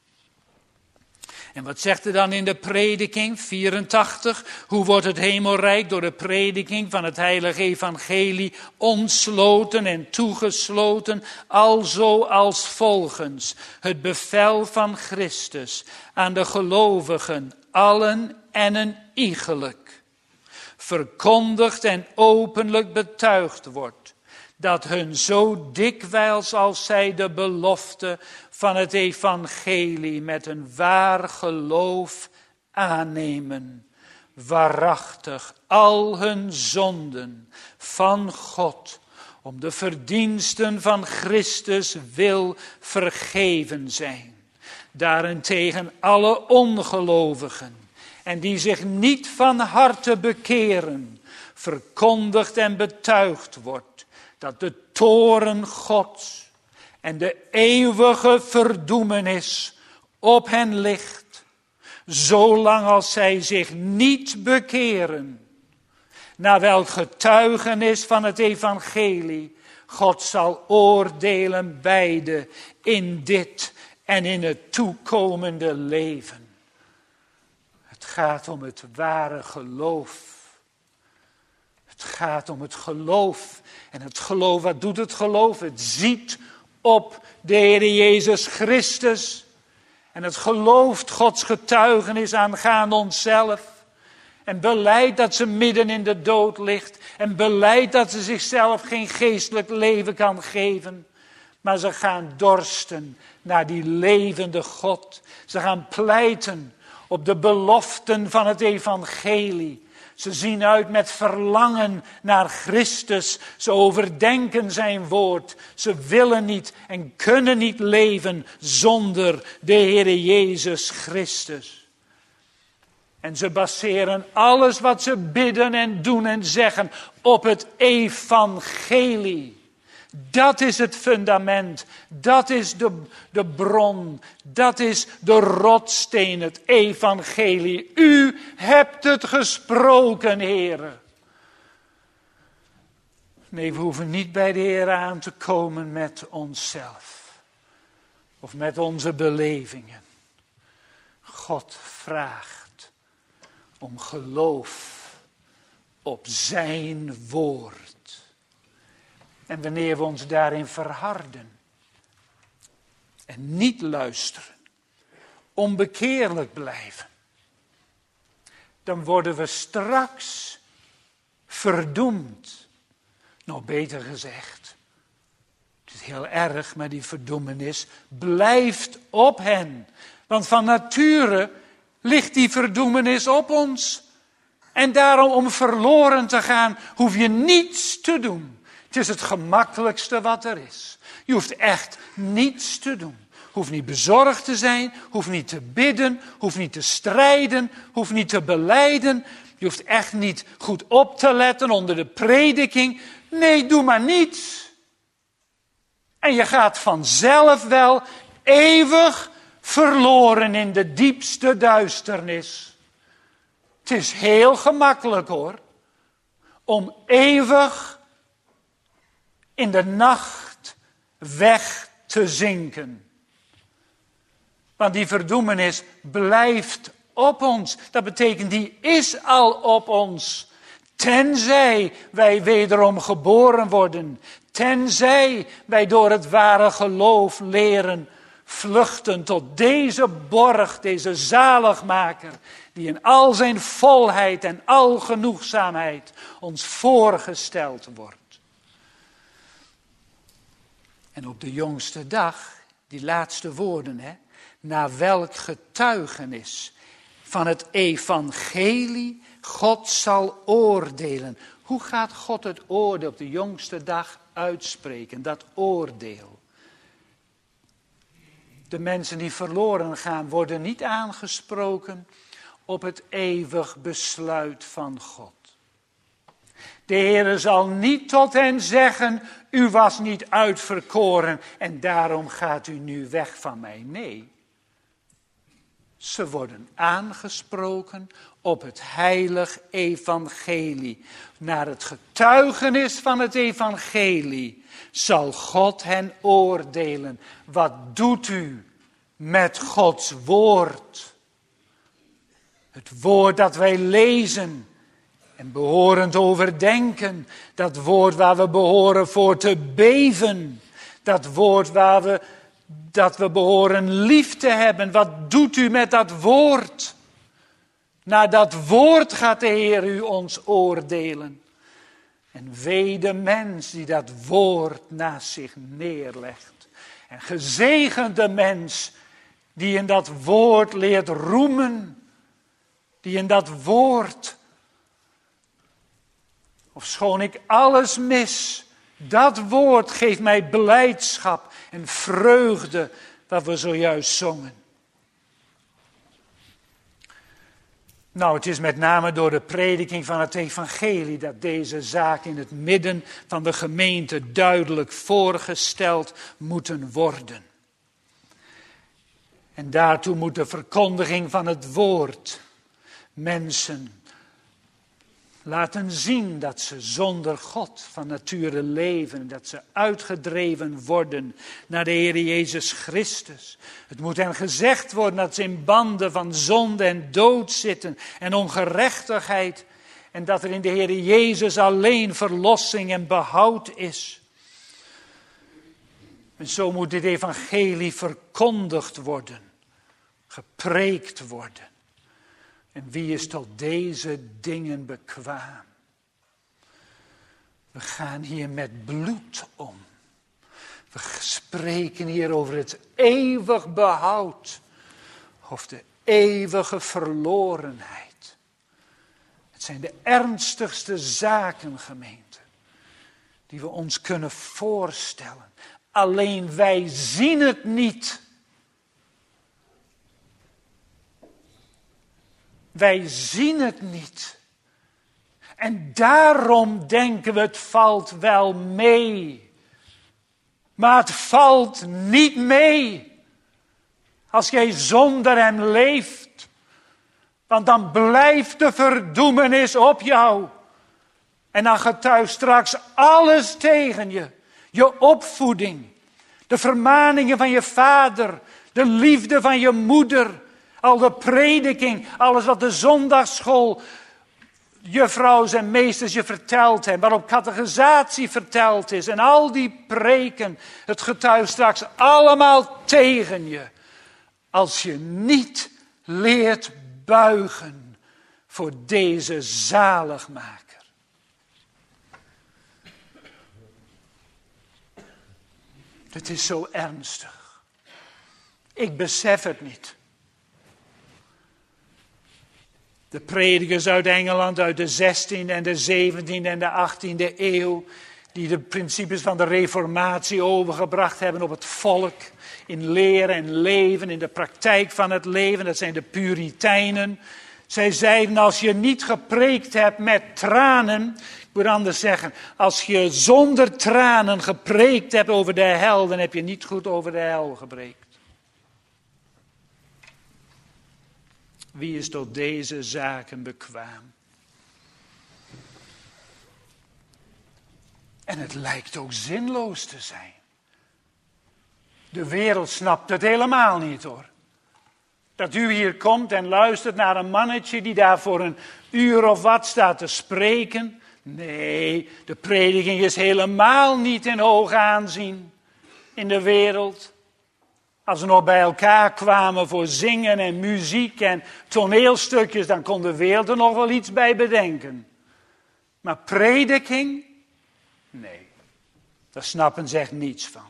En wat zegt er dan in de prediking? vierentachtig. Hoe wordt het hemelrijk door de prediking van het heilige evangelie ontsloten en toegesloten? Alzo als volgens het bevel van Christus aan de gelovigen, allen en een iegelijk, verkondigd en openlijk betuigd wordt, dat hun zo dikwijls als zij de belofte van het evangelie met een waar geloof aannemen, waarachtig al hun zonden van God om de verdiensten van Christus wil vergeven zijn. Daarentegen alle ongelovigen en die zich niet van harte bekeren, verkondigd en betuigd wordt dat de toorn Gods en de eeuwige verdoemenis op hen ligt, zolang als zij zich niet bekeren, naar welk getuigenis van het evangelie God zal oordelen beide in dit en in het toekomende leven. Het gaat om het ware geloof. Het gaat om het geloof. En het geloof, wat doet het geloof? Het ziet op de Heer Jezus Christus. En het gelooft Gods getuigenis aangaande onszelf. En belijdt dat ze midden in de dood ligt. En belijdt dat ze zichzelf geen geestelijk leven kan geven. Maar ze gaan dorsten naar die levende God. Ze gaan pleiten op de beloften van het evangelie. Ze zien uit met verlangen naar Christus. Ze overdenken zijn woord. Ze willen niet en kunnen niet leven zonder de Heere Jezus Christus. En ze baseren alles wat ze bidden en doen en zeggen op het evangelie. Dat is het fundament, dat is de, de bron, dat is de rotsteen, het evangelie. U hebt het gesproken, Heere. Nee, we hoeven niet bij de Heer aan te komen met onszelf of met onze belevingen. God vraagt om geloof op zijn woord. En wanneer we ons daarin verharden en niet luisteren, onbekeerlijk blijven, dan worden we straks verdoemd. Nog beter gezegd, het is heel erg, maar die verdoemenis blijft op hen. Want van nature ligt die verdoemenis op ons. En daarom om verloren te gaan, hoef je niets te doen. Het is het gemakkelijkste wat er is. Je hoeft echt niets te doen. Hoeft niet bezorgd te zijn, hoeft niet te bidden, hoeft niet te strijden, hoeft niet te belijden. Je hoeft echt niet goed op te letten onder de prediking. Nee, doe maar niets. En je gaat vanzelf wel eeuwig verloren in de diepste duisternis. Het is heel gemakkelijk hoor, om eeuwig in de nacht weg te zinken. Want die verdoemenis blijft op ons. Dat betekent, die is al op ons. Tenzij wij wederom geboren worden. Tenzij wij door het ware geloof leren vluchten tot deze borg, deze zaligmaker, die in al zijn volheid en algenoegzaamheid ons voorgesteld wordt. En op de jongste dag, die laatste woorden, hè, naar welk getuigenis van het evangelie God zal oordelen. Hoe gaat God het oordeel op de jongste dag uitspreken, dat oordeel? De mensen die verloren gaan worden niet aangesproken op het eeuwig besluit van God. De Heere zal niet tot hen zeggen, u was niet uitverkoren en daarom gaat u nu weg van mij. Nee, ze worden aangesproken op het heilig evangelie. Naar het getuigenis van het evangelie zal God hen oordelen. Wat doet u met Gods woord? Het woord dat wij lezen en behoren te overdenken. Dat woord waar we behoren voor te beven. Dat woord waar we, dat we behoren lief te hebben. Wat doet u met dat woord? Naar dat woord gaat de Heer u ons oordelen. En wee de mens die dat woord naast zich neerlegt. En gezegend de mens die in dat woord leert roemen. Die in dat woord, ofschoon ik alles mis, dat woord geeft mij blijdschap en vreugde, wat we zojuist zongen. Nou, het is met name door de prediking van het evangelie dat deze zaak in het midden van de gemeente duidelijk voorgesteld moeten worden. En daartoe moet de verkondiging van het woord mensen laten zien dat ze zonder God van nature leven. Dat ze uitgedreven worden naar de Heer Jezus Christus. Het moet hen gezegd worden dat ze in banden van zonde en dood zitten en ongerechtigheid. En dat er in de Heer Jezus alleen verlossing en behoud is. En zo moet dit evangelie verkondigd worden. Gepreekt worden. En wie is tot deze dingen bekwaam? We gaan hier met bloed om. We spreken hier over het eeuwig behoud. Of de eeuwige verlorenheid. Het zijn de ernstigste zaken, gemeente. Die we ons kunnen voorstellen. Alleen wij zien het niet. Wij zien het niet. En daarom denken we het valt wel mee. Maar het valt niet mee. Als jij zonder hem leeft. Want dan blijft de verdoemenis op jou. En dan getuigt straks alles tegen je. Je opvoeding. De vermaningen van je vader. De liefde van je moeder. Al de prediking, alles wat de zondagsschool, juffrouws en meesters je verteld hebben, waarop catechisatie verteld is en al die preken, het getuigt straks allemaal tegen je. Als je niet leert buigen voor deze zaligmaker. Het is zo ernstig. Ik besef het niet. De predikers uit Engeland uit de zestiende en de zeventiende en de achttiende eeuw, die de principes van de reformatie overgebracht hebben op het volk, in leren en leven, in de praktijk van het leven, dat zijn de Puritijnen. Zij zeiden, als je niet gepreekt hebt met tranen, ik moet anders zeggen, als je zonder tranen gepreekt hebt over de hel, dan heb je niet goed over de hel gepreekt. Wie is tot deze zaken bekwaam? En het lijkt ook zinloos te zijn. De wereld snapt het helemaal niet, hoor. Dat u hier komt en luistert naar een mannetje die daar voor een uur of wat staat te spreken. Nee, de prediking is helemaal niet in hoog aanzien in de wereld. Als we nog bij elkaar kwamen voor zingen en muziek en toneelstukjes, dan kon de wereld er nog wel iets bij bedenken. Maar prediking? Nee, daar snappen ze echt niets van.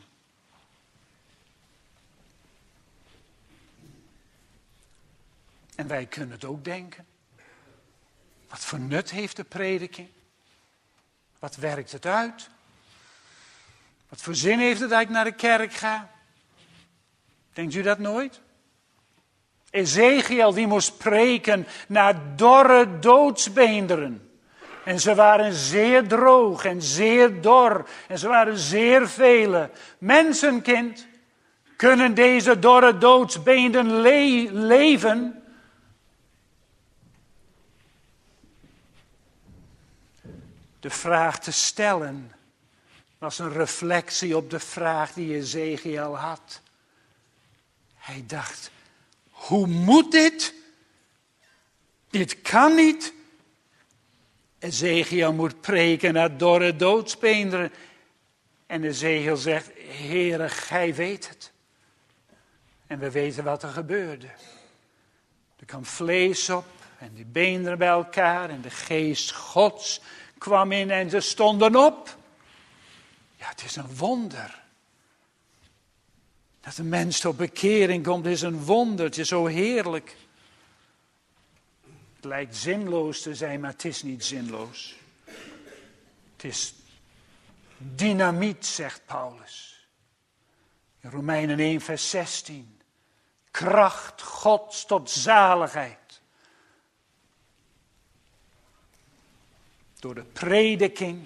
En wij kunnen het ook denken. Wat voor nut heeft de prediking? Wat werkt het uit? Wat voor zin heeft het dat ik naar de kerk ga? Denkt u dat nooit? Ezekiel die moest preken naar dorre doodsbeenderen. En ze waren zeer droog en zeer dor. En ze waren zeer vele. Mensenkind, kunnen deze dorre doodsbeenderen le- leven? De vraag te stellen was een reflectie op de vraag die Ezekiel had. Hij dacht, hoe moet dit? Dit kan niet. Ezekiel moet preken naar dorre doodsbeenderen. En Ezekiel zegt, Heere, gij weet het. En we weten wat er gebeurde. Er kwam vlees op en die beenderen bij elkaar en de geest Gods kwam in en ze stonden op. Ja, het is een wonder. Dat een mens tot bekering komt is een wonder. Het is zo heerlijk. Het lijkt zinloos te zijn, maar het is niet zinloos. Het is dynamiet, zegt Paulus. In Romeinen één vers zestien. Kracht Gods tot zaligheid. Door de prediking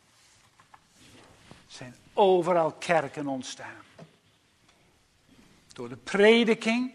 zijn overal kerken ontstaan. Door de prediking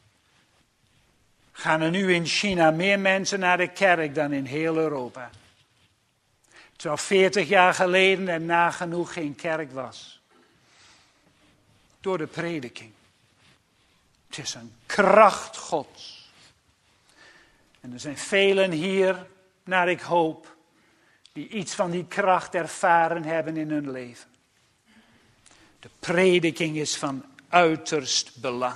gaan er nu in China meer mensen naar de kerk dan in heel Europa. Terwijl veertig jaar geleden er nagenoeg geen kerk was. Door de prediking. Het is een kracht Gods. En er zijn velen hier, naar ik hoop, die iets van die kracht ervaren hebben in hun leven. De prediking is van uiterst belang.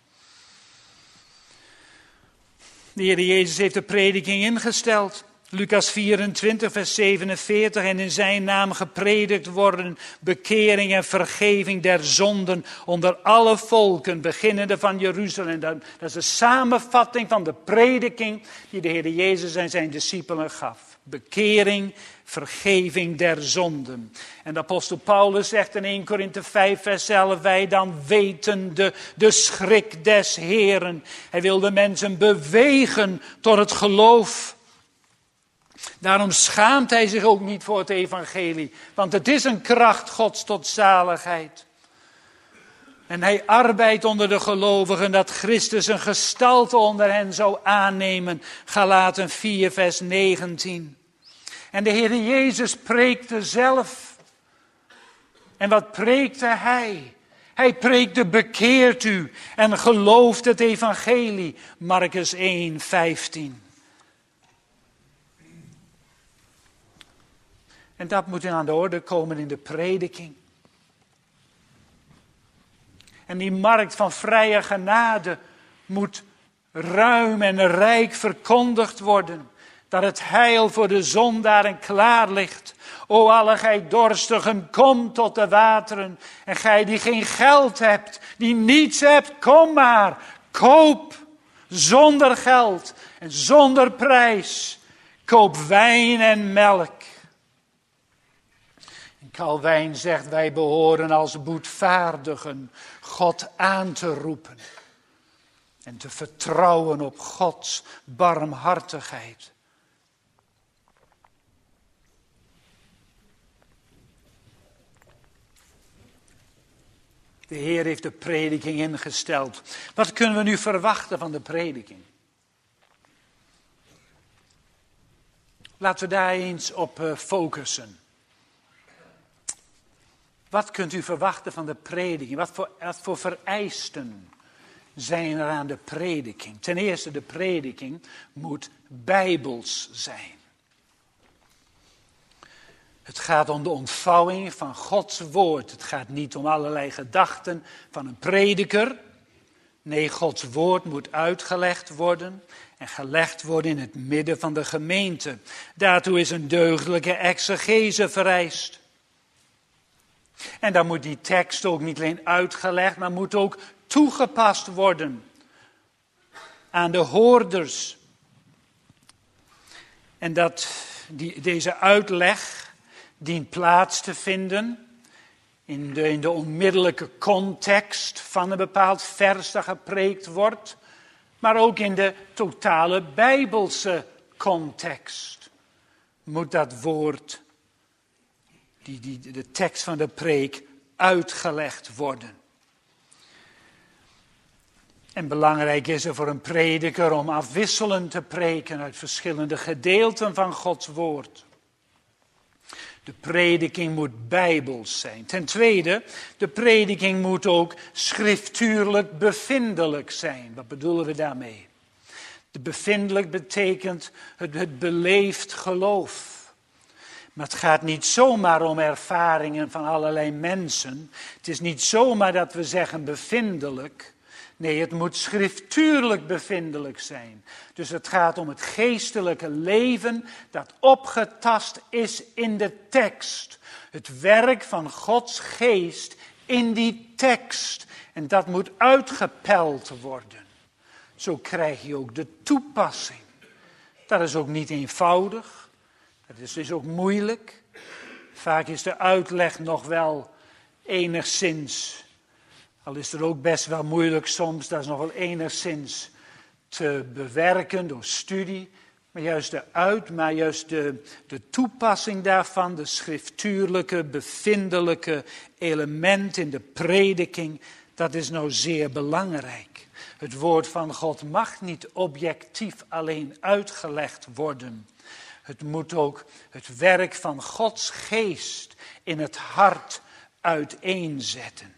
De Heer Jezus heeft de prediking ingesteld. Lucas vierentwintig, vers zevenenveertig. En in zijn naam gepredikt worden bekering en vergeving der zonden onder alle volken, beginnende van Jeruzalem. Dat is de samenvatting van de prediking die de Heer Jezus aan zijn discipelen gaf. Bekering, vergeving der zonden. En de apostel Paulus zegt in eerste Korinthe vijf vers elf, wij dan wetende de schrik des Heeren. Hij wil de mensen bewegen tot het geloof. Daarom schaamt hij zich ook niet voor het evangelie. Want het is een kracht Gods tot zaligheid. En hij arbeidt onder de gelovigen dat Christus een gestalte onder hen zou aannemen. Galaten vier vers negentien. En de Heer Jezus preekte zelf. En wat preekte hij? Hij preekte bekeert u en gelooft het evangelie. Markus één vijftien. En dat moet aan de orde komen in de prediking. En die markt van vrije genade moet ruim en rijk verkondigd worden. Dat het heil voor de zondaren klaar ligt. O alle gij dorstigen, kom tot de wateren. En gij die geen geld hebt, die niets hebt, kom maar. Koop zonder geld en zonder prijs. Koop wijn en melk. Calvijn zegt, wij behoren als boetvaardigen God aan te roepen. En te vertrouwen op Gods barmhartigheid. De Heer heeft de prediking ingesteld. Wat kunnen we nu verwachten van de prediking? Laten we daar eens op uh, focussen. Wat kunt u verwachten van de prediking? Wat voor, wat voor vereisten zijn er aan de prediking? Ten eerste, de prediking moet bijbels zijn. Het gaat om de ontvouwing van Gods woord. Het gaat niet om allerlei gedachten van een prediker. Nee, Gods woord moet uitgelegd worden en gelegd worden in het midden van de gemeente. Daartoe is een deugdelijke exegese vereist. En dan moet die tekst ook niet alleen uitgelegd, maar moet ook toegepast worden aan de hoorders. En dat die, deze uitleg dient plaats te vinden in de, in de onmiddellijke context van een bepaald vers dat gepreekt wordt, maar ook in de totale Bijbelse context moet dat woord, die, die, de tekst van de preek, uitgelegd worden. En belangrijk is er voor een prediker om afwisselend te preken uit verschillende gedeelten van Gods woord. De prediking moet bijbels zijn. Ten tweede, de prediking moet ook schriftuurlijk bevindelijk zijn. Wat bedoelen we daarmee? De bevindelijk betekent het, het beleefd geloof. Maar het gaat niet zomaar om ervaringen van allerlei mensen. Het is niet zomaar dat we zeggen bevindelijk. Nee, het moet schriftuurlijk bevindelijk zijn. Dus het gaat om het geestelijke leven dat opgetast is in de tekst. Het werk van Gods geest in die tekst. En dat moet uitgepeld worden. Zo krijg je ook de toepassing. Dat is ook niet eenvoudig. Dat is dus ook moeilijk. Vaak is de uitleg nog wel enigszins, al is het ook best wel moeilijk soms, dat is nog wel enigszins te bewerken door studie. Maar juist de uit, maar juist de, de toepassing daarvan, de schriftuurlijke, bevindelijke element in de prediking, dat is nou zeer belangrijk. Het woord van God mag niet objectief alleen uitgelegd worden. Het moet ook het werk van Gods geest in het hart uiteenzetten.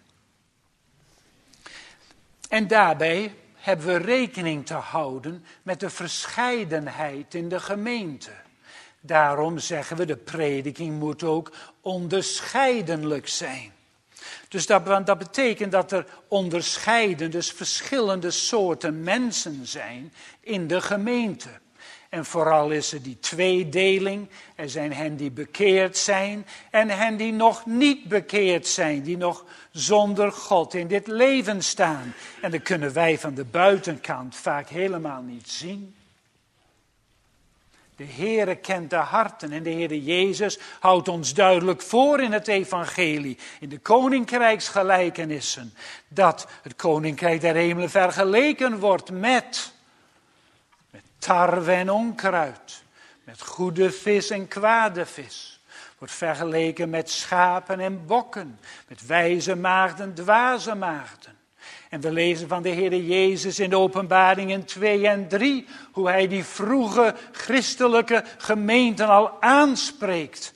En daarbij hebben we rekening te houden met de verscheidenheid in de gemeente. Daarom zeggen we, de prediking moet ook onderscheidenlijk zijn. Dus dat, dat betekent dat er onderscheiden, dus verschillende soorten mensen zijn in de gemeente. En vooral is er die tweedeling. Er zijn hen die bekeerd zijn en hen die nog niet bekeerd zijn. Die nog zonder God in dit leven staan. En dat kunnen wij van de buitenkant vaak helemaal niet zien. De Heere kent de harten en de Heere Jezus houdt ons duidelijk voor in het evangelie. In de koninkrijksgelijkenissen. Dat het koninkrijk der hemelen vergeleken wordt met... tarwe en onkruid, met goede vis en kwade vis. Wordt vergeleken met schapen en bokken, met wijze maagden, dwaze maagden. En we lezen van de Heere Jezus in de Openbaringen twee en drie, hoe hij die vroege christelijke gemeenten al aanspreekt.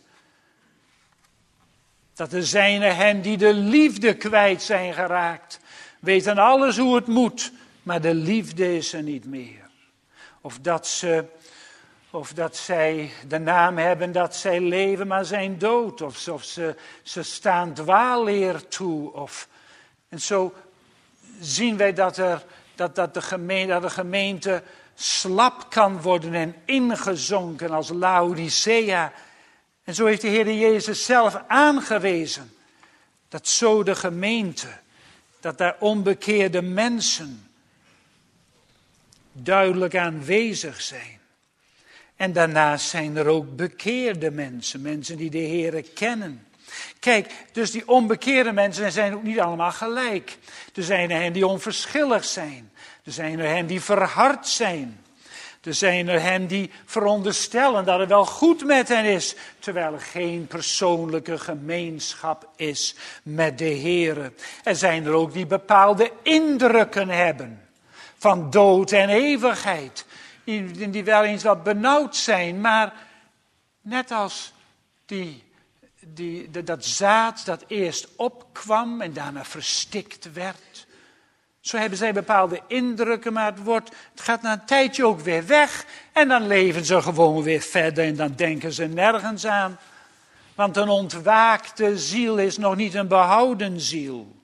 Dat er zijn er hen die de liefde kwijt zijn geraakt, weten alles hoe het moet, maar de liefde is er niet meer. Of dat, ze, of dat zij de naam hebben dat zij leven, maar zijn dood. Of, of ze, ze staan dwaalleer toe. Of, en zo zien wij dat, er, dat, dat, de gemeente, dat de gemeente slap kan worden en ingezonken als Laodicea. En zo heeft de Heer Jezus zelf aangewezen dat zo de gemeente, dat daar onbekeerde mensen duidelijk aanwezig zijn. En daarnaast zijn er ook bekeerde mensen, mensen die de Heere kennen. Kijk, dus die onbekeerde mensen zijn ook niet allemaal gelijk. Er zijn er hen die onverschillig zijn. Er zijn er hen die verhard zijn. Er zijn er hen die veronderstellen dat het wel goed met hen is, terwijl er geen persoonlijke gemeenschap is met de Heere. Er zijn er ook die bepaalde indrukken hebben van dood en eeuwigheid, die, die wel eens wat benauwd zijn, maar net als die, die, dat zaad dat eerst opkwam en daarna verstikt werd. Zo hebben zij bepaalde indrukken, maar het, wordt, het gaat na een tijdje ook weer weg. En dan leven ze gewoon weer verder en dan denken ze nergens aan. Want een ontwaakte ziel is nog niet een behouden ziel.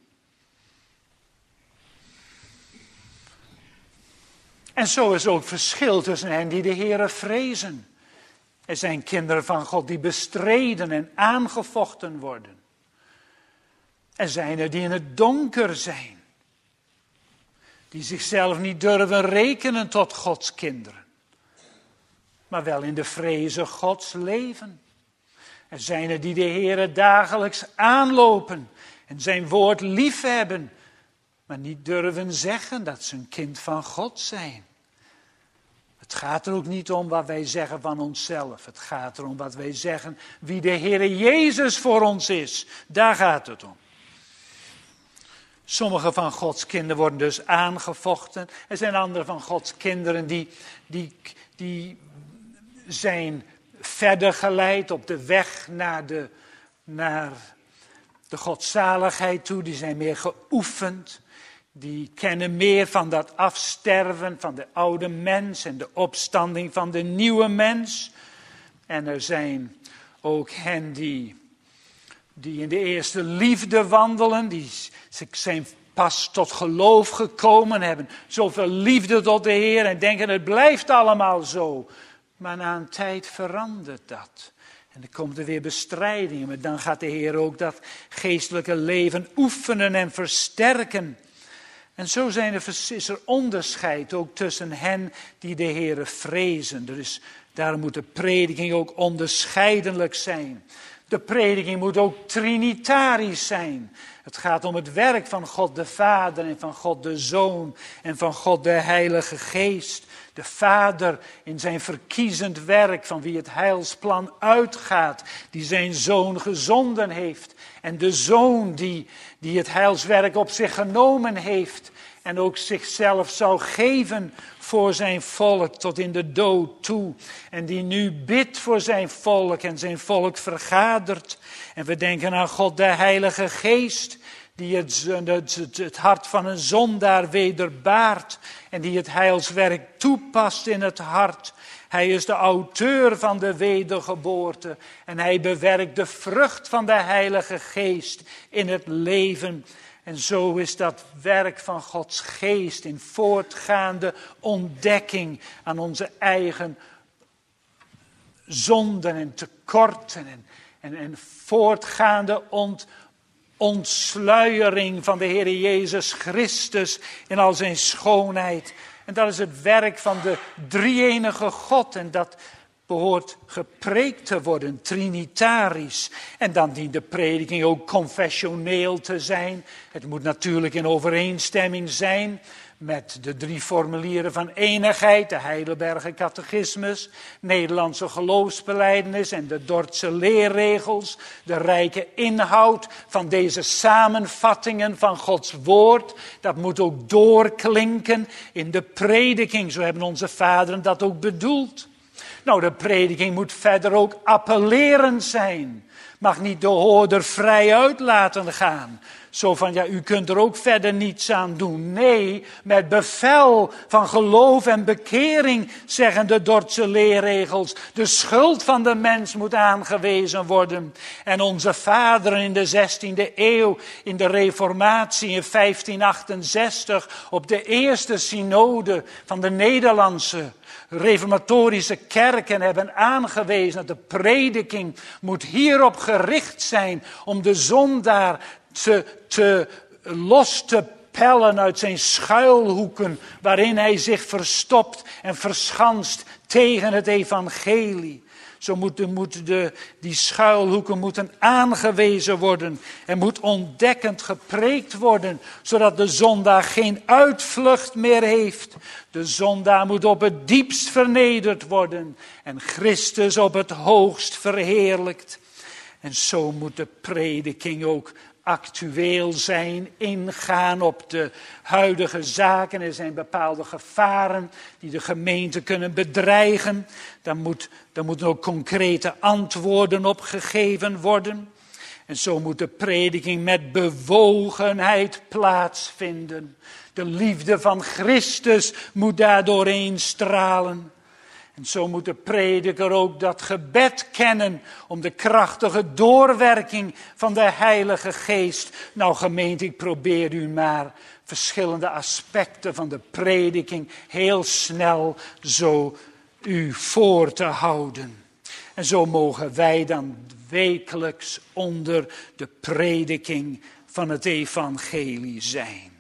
En zo is ook verschil tussen hen die de Heere vrezen. Er zijn kinderen van God die bestreden en aangevochten worden. Er zijn er die in het donker zijn. Die zichzelf niet durven rekenen tot Gods kinderen. Maar wel in de vrezen Gods leven. Er zijn er die de Heere dagelijks aanlopen en zijn woord liefhebben, maar niet durven zeggen dat ze een kind van God zijn. Het gaat er ook niet om wat wij zeggen van onszelf. Het gaat erom wat wij zeggen, wie de Heere Jezus voor ons is. Daar gaat het om. Sommige van Gods kinderen worden dus aangevochten. Er zijn andere van Gods kinderen die, die, die zijn verder geleid op de weg naar de, naar de godzaligheid toe. Die zijn meer geoefend. Die kennen meer van dat afsterven van de oude mens en de opstanding van de nieuwe mens. En er zijn ook hen die, die in de eerste liefde wandelen. Die zijn pas tot geloof gekomen, hebben zoveel liefde tot de Heer en denken het blijft allemaal zo. Maar na een tijd verandert dat. En dan komt er weer bestrijding. Maar dan gaat de Heer ook dat geestelijke leven oefenen en versterken. En zo zijn er, is er onderscheid ook tussen hen die de Heere vrezen. Dus daarom moet de prediking ook onderscheidelijk zijn. De prediking moet ook trinitarisch zijn. Het gaat om het werk van God de Vader en van God de Zoon en van God de Heilige Geest. De Vader in zijn verkiezend werk van wie het heilsplan uitgaat, die zijn Zoon gezonden heeft. En de Zoon die, die het heilswerk op zich genomen heeft en ook zichzelf zou geven voor zijn volk tot in de dood toe. En die nu bidt voor zijn volk en zijn volk vergadert. En we denken aan God de Heilige Geest, die het, het, het hart van een zondaar wederbaart en die het heilswerk toepast in het hart. Hij is de auteur van de wedergeboorte en hij bewerkt de vrucht van de Heilige Geest in het leven. En zo is dat werk van Gods Geest in voortgaande ontdekking aan onze eigen zonden en tekorten en, en, en voortgaande ont, ontsluiering van de Heer Jezus Christus in al zijn schoonheid. En dat is het werk van de drie-enige God en dat behoort gepreekt te worden, trinitarisch. En dan dient de prediking ook confessioneel te zijn. Het moet natuurlijk in overeenstemming zijn met de drie formulieren van eenigheid, de Heidelberger Catechismus, Nederlandse geloofsbelijdenis en de Dordtse leerregels, de rijke inhoud van deze samenvattingen van Gods woord. Dat moet ook doorklinken in de prediking, zo hebben onze vaderen dat ook bedoeld. Nou, de prediking moet verder ook appellerend zijn. Mag niet de hoorder vrij uit laten gaan. Zo van, ja, u kunt er ook verder niets aan doen. Nee, met bevel van geloof en bekering, zeggen de Dordtse leerregels. De schuld van de mens moet aangewezen worden. En onze vaderen in de zestiende eeuw, in de Reformatie in vijftien achtenzestig, op de eerste synode van de Nederlandse reformatorische kerken hebben aangewezen dat de prediking moet hierop gericht zijn om de zondaar te, te los te pellen uit zijn schuilhoeken waarin hij zich verstopt en verschanst tegen het evangelie. Zo moeten moet de, die schuilhoeken moeten aangewezen worden en moet ontdekkend gepreekt worden, zodat de zondaar geen uitvlucht meer heeft. De zondaar moet op het diepst vernederd worden en Christus op het hoogst verheerlijkt. En zo moet de prediking ook actueel zijn, ingaan op de huidige zaken. Er zijn bepaalde gevaren die de gemeente kunnen bedreigen. Daar, moet, daar moeten ook concrete antwoorden op gegeven worden. En zo moet de prediking met bewogenheid plaatsvinden. De liefde van Christus moet daar doorheen stralen. En zo moet de prediker ook dat gebed kennen om de krachtige doorwerking van de Heilige Geest. Nou gemeente, ik probeer u maar verschillende aspecten van de prediking heel snel zo u voor te houden. En zo mogen wij dan wekelijks onder de prediking van het evangelie zijn.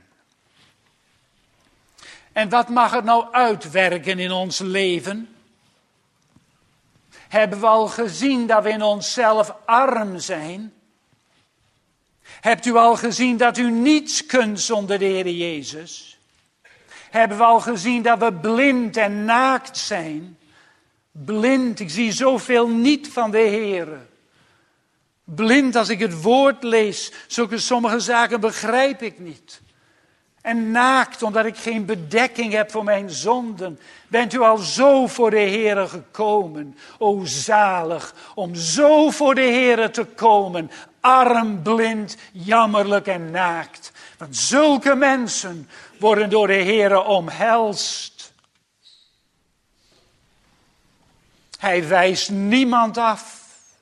En wat mag het nou uitwerken in ons leven? Hebben we al gezien dat we in onszelf arm zijn? Hebt u al gezien dat u niets kunt zonder de Heer Jezus? Hebben we al gezien dat we blind en naakt zijn? Blind, ik zie zoveel niet van de Heer. Blind als ik het woord lees, zulke sommige zaken begrijp ik niet. En naakt, omdat ik geen bedekking heb voor mijn zonden. Bent u al zo voor de Heere gekomen? O zalig, om zo voor de Heere te komen. Arm, blind, jammerlijk en naakt. Want zulke mensen worden door de Heere omhelst. Hij wijst niemand af.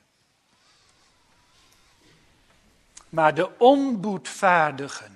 Maar de onboedvaardigen,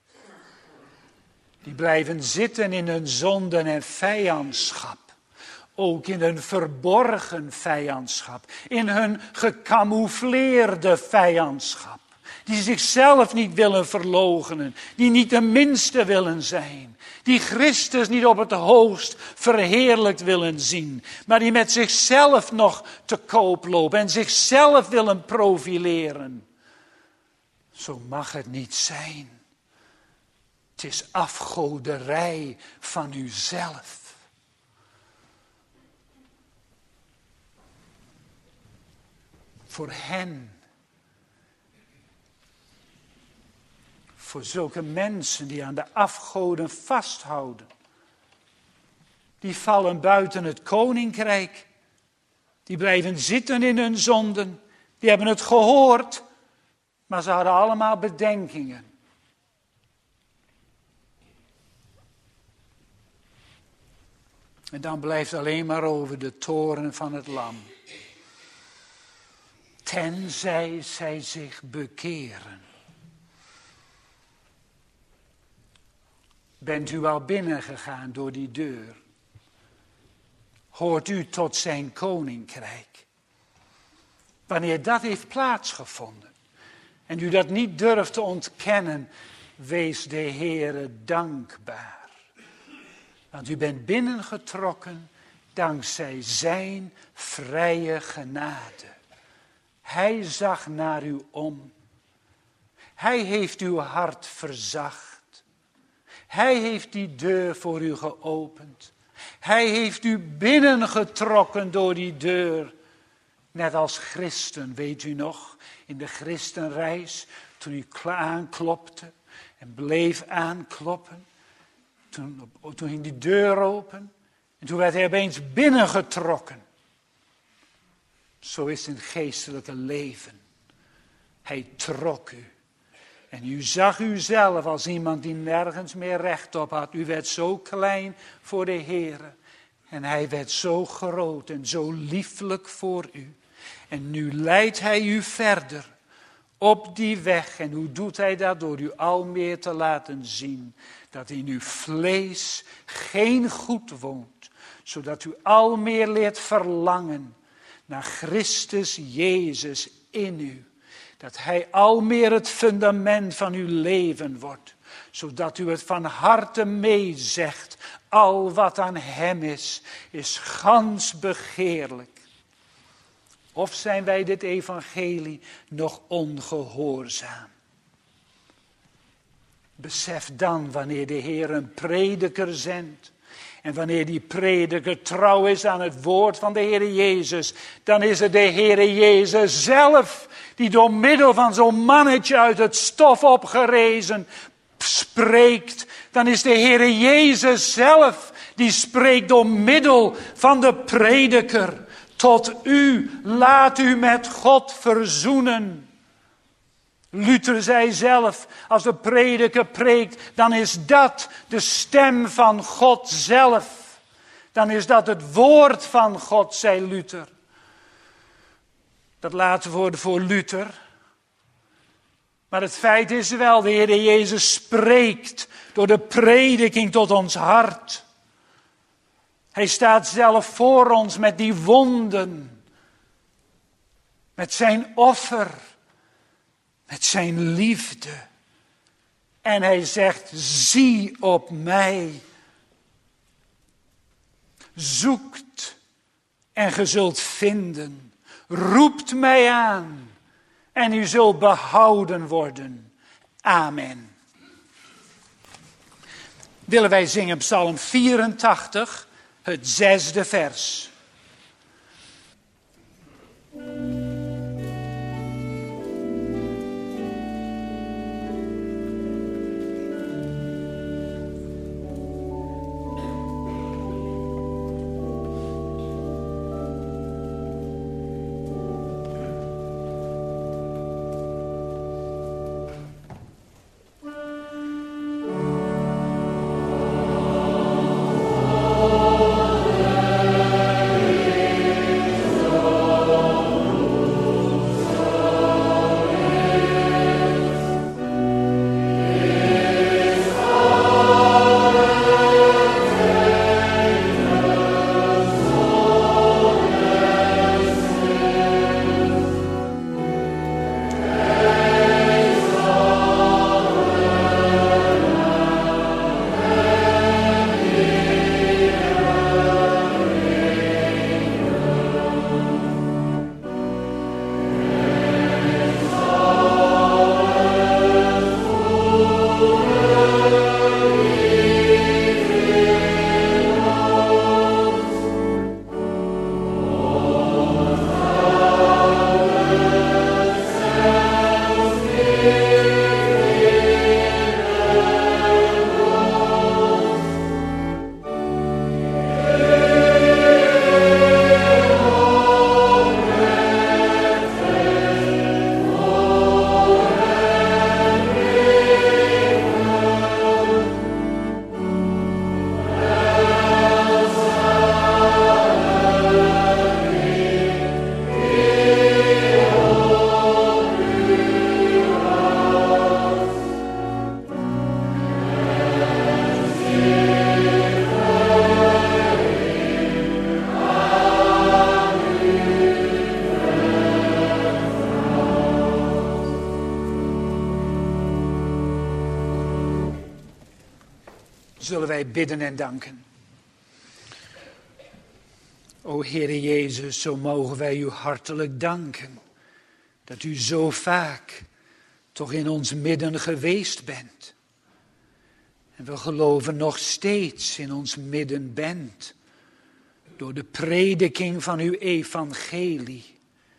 die blijven zitten in hun zonden en vijandschap. Ook in hun verborgen vijandschap. In hun gecamoufleerde vijandschap. Die zichzelf niet willen verloochenen. Die niet de minste willen zijn. Die Christus niet op het hoogst verheerlijkt willen zien. Maar die met zichzelf nog te koop lopen. En zichzelf willen profileren. Zo mag het niet zijn. Het is afgoderij van uzelf. Voor hen. Voor zulke mensen die aan de afgoden vasthouden. Die vallen buiten het koninkrijk. Die blijven zitten in hun zonden. Die hebben het gehoord. Maar ze hadden allemaal bedenkingen. En dan blijft alleen maar over de toorn van het lam. Tenzij zij zich bekeren. Bent u al binnengegaan door die deur? Hoort u tot zijn koninkrijk? Wanneer dat heeft plaatsgevonden en u dat niet durft te ontkennen, wees de Heere dankbaar. Want u bent binnengetrokken dankzij zijn vrije genade. Hij zag naar u om. Hij heeft uw hart verzacht. Hij heeft die deur voor u geopend. Hij heeft u binnengetrokken door die deur. Net als christen, weet u nog, in de christenreis, toen u aanklopte en bleef aankloppen. Toen, toen ging die deur open en toen werd hij opeens binnengetrokken. Zo is het geestelijke leven. Hij trok u. En u zag uzelf als iemand die nergens meer recht op had. U werd zo klein voor de Heere. En hij werd zo groot en zo lieflijk voor u. En nu leidt hij u verder op die weg. En hoe doet hij dat? Door u al meer te laten zien dat in uw vlees geen goed woont. Zodat u al meer leert verlangen naar Christus Jezus in u. Dat hij al meer het fundament van uw leven wordt. Zodat u het van harte meezegt. Al wat aan hem is, is gans begeerlijk. Of zijn wij dit evangelie nog ongehoorzaam? Besef dan wanneer de Heer een prediker zendt. En wanneer die prediker trouw is aan het woord van de Heer Jezus. Dan is het de Heer Jezus zelf die door middel van zo'n mannetje uit het stof opgerezen spreekt. Dan is de Heer Jezus zelf die spreekt door middel van de prediker. Tot u, laat u met God verzoenen. Luther zei zelf, als de prediker preekt, dan is dat de stem van God zelf. Dan is dat het woord van God, zei Luther. Dat laten we voor, voor Luther. Maar het feit is wel, de Heer Jezus spreekt door de prediking tot ons hart. Hij staat zelf voor ons met die wonden. Met zijn offer. Met zijn liefde. En hij zegt, zie op mij. Zoekt en ge zult vinden. Roept mij aan en u zult behouden worden. Amen. Willen wij zingen Psalm vierentachtig, het zesde vers. Zullen wij bidden en danken. O Heere Jezus, zo mogen wij u hartelijk danken. Dat u zo vaak toch in ons midden geweest bent. En we geloven nog steeds in ons midden bent. Door de prediking van uw evangelie.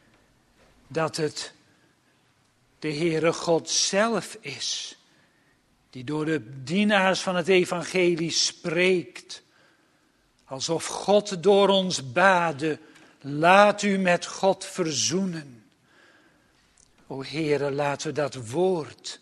Dat het de Heere God zelf is. Die door de dienaars van het evangelie spreekt. Alsof God door ons bade, laat u met God verzoenen. O Heere, laten we dat woord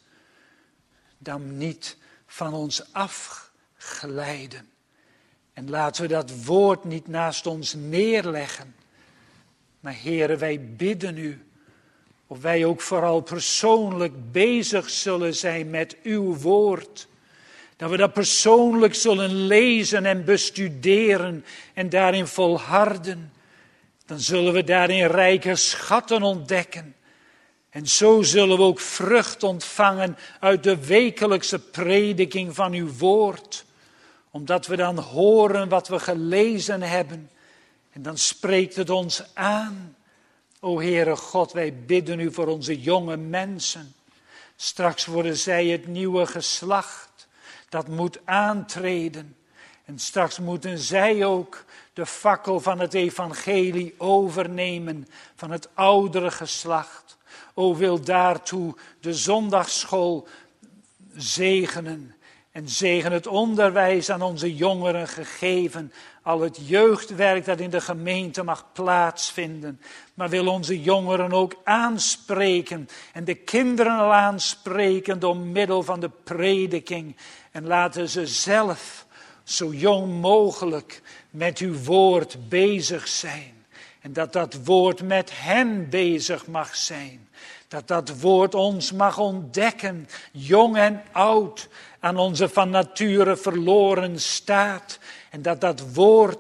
dan niet van ons afglijden. En laten we dat woord niet naast ons neerleggen. Maar Heere, wij bidden u. Of wij ook vooral persoonlijk bezig zullen zijn met uw woord. Dat we dat persoonlijk zullen lezen en bestuderen en daarin volharden. Dan zullen we daarin rijke schatten ontdekken. En zo zullen we ook vrucht ontvangen uit de wekelijkse prediking van uw woord. Omdat we dan horen wat we gelezen hebben. En dan spreekt het ons aan. O Heere God, wij bidden u voor onze jonge mensen. Straks worden zij het nieuwe geslacht. Dat moet aantreden. En straks moeten zij ook de fakkel van het evangelie overnemen van het oudere geslacht. O, wil daartoe de zondagsschool zegenen. En zegen het onderwijs aan onze jongeren gegeven. Al het jeugdwerk dat in de gemeente mag plaatsvinden. Maar wil onze jongeren ook aanspreken. En de kinderen al aanspreken door middel van de prediking. En laten ze zelf zo jong mogelijk met uw woord bezig zijn. En dat dat woord met hen bezig mag zijn. Dat dat woord ons mag ontdekken, jong en oud, aan onze van nature verloren staat. En dat dat woord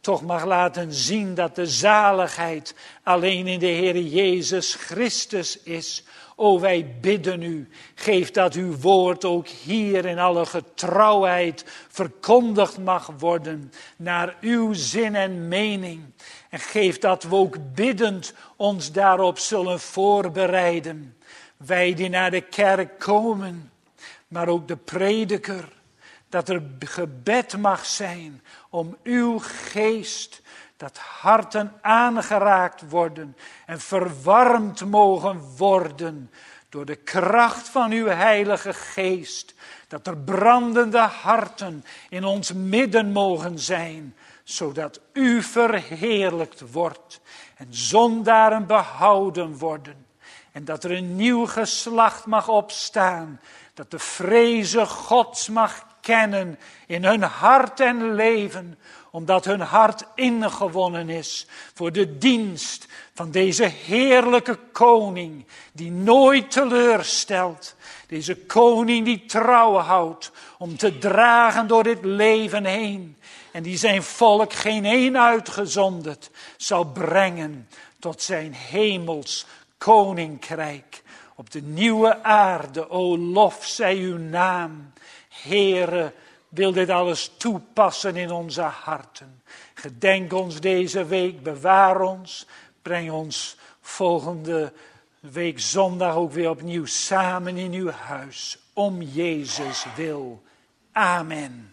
toch mag laten zien dat de zaligheid alleen in de Heer Jezus Christus is. O, wij bidden u, geef dat uw woord ook hier in alle getrouwheid verkondigd mag worden naar uw zin en mening. En geef dat we ook biddend ons daarop zullen voorbereiden. Wij die naar de kerk komen, maar ook de prediker. Dat er gebed mag zijn om uw geest, dat harten aangeraakt worden en verwarmd mogen worden door de kracht van uw Heilige Geest. Dat er brandende harten in ons midden mogen zijn, zodat u verheerlijkt wordt en zondaren behouden worden. En dat er een nieuw geslacht mag opstaan, dat de vreze Gods mag kennen in hun hart en leven, omdat hun hart ingewonnen is voor de dienst van deze heerlijke koning die nooit teleurstelt. Deze koning die trouw houdt om te dragen door dit leven heen en die zijn volk geen een uitgezonderd zal brengen tot zijn hemels koninkrijk. Op de nieuwe aarde, o lof zij uw naam. Heere, wil dit alles toepassen in onze harten. Gedenk ons deze week, bewaar ons. Breng ons volgende week zondag ook weer opnieuw samen in uw huis. Om Jezus wil. Amen.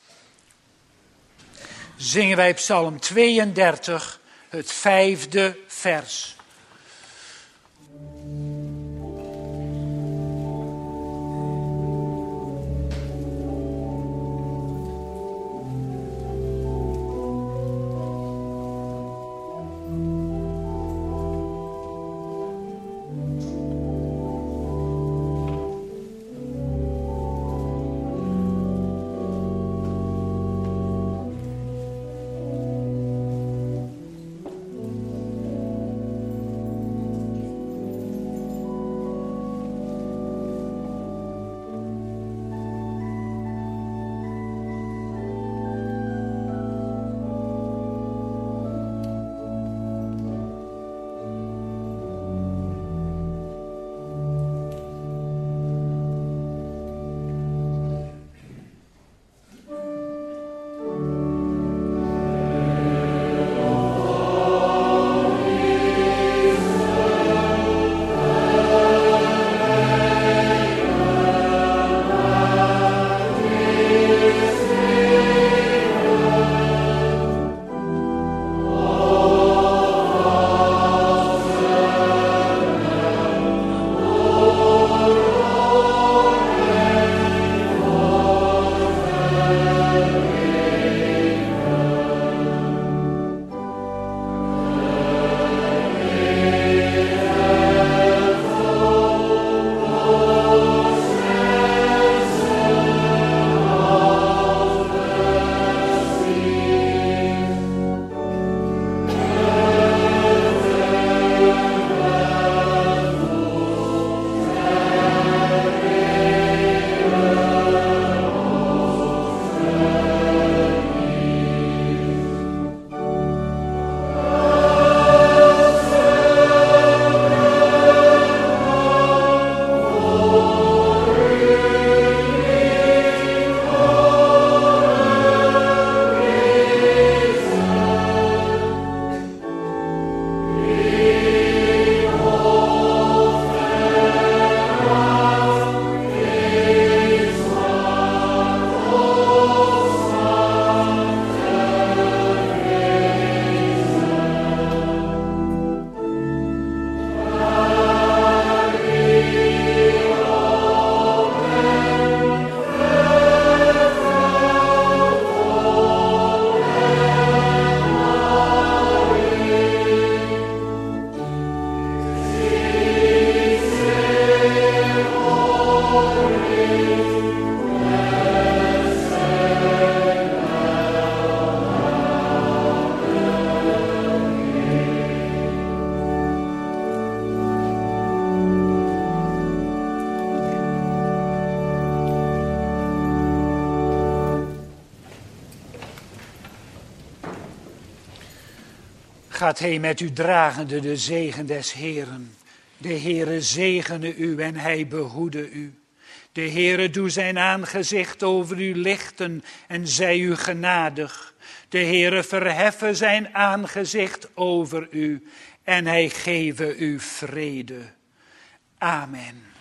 Zingen wij Psalm tweeëndertig, het vijfde vers. gaat hij met u dragende de zegen des Heeren. De Heere zegene u en hij behoede u. De Heere doe zijn aangezicht over u lichten en zij u genadig. De Heere verheffe zijn aangezicht over u en hij geve u vrede. Amen.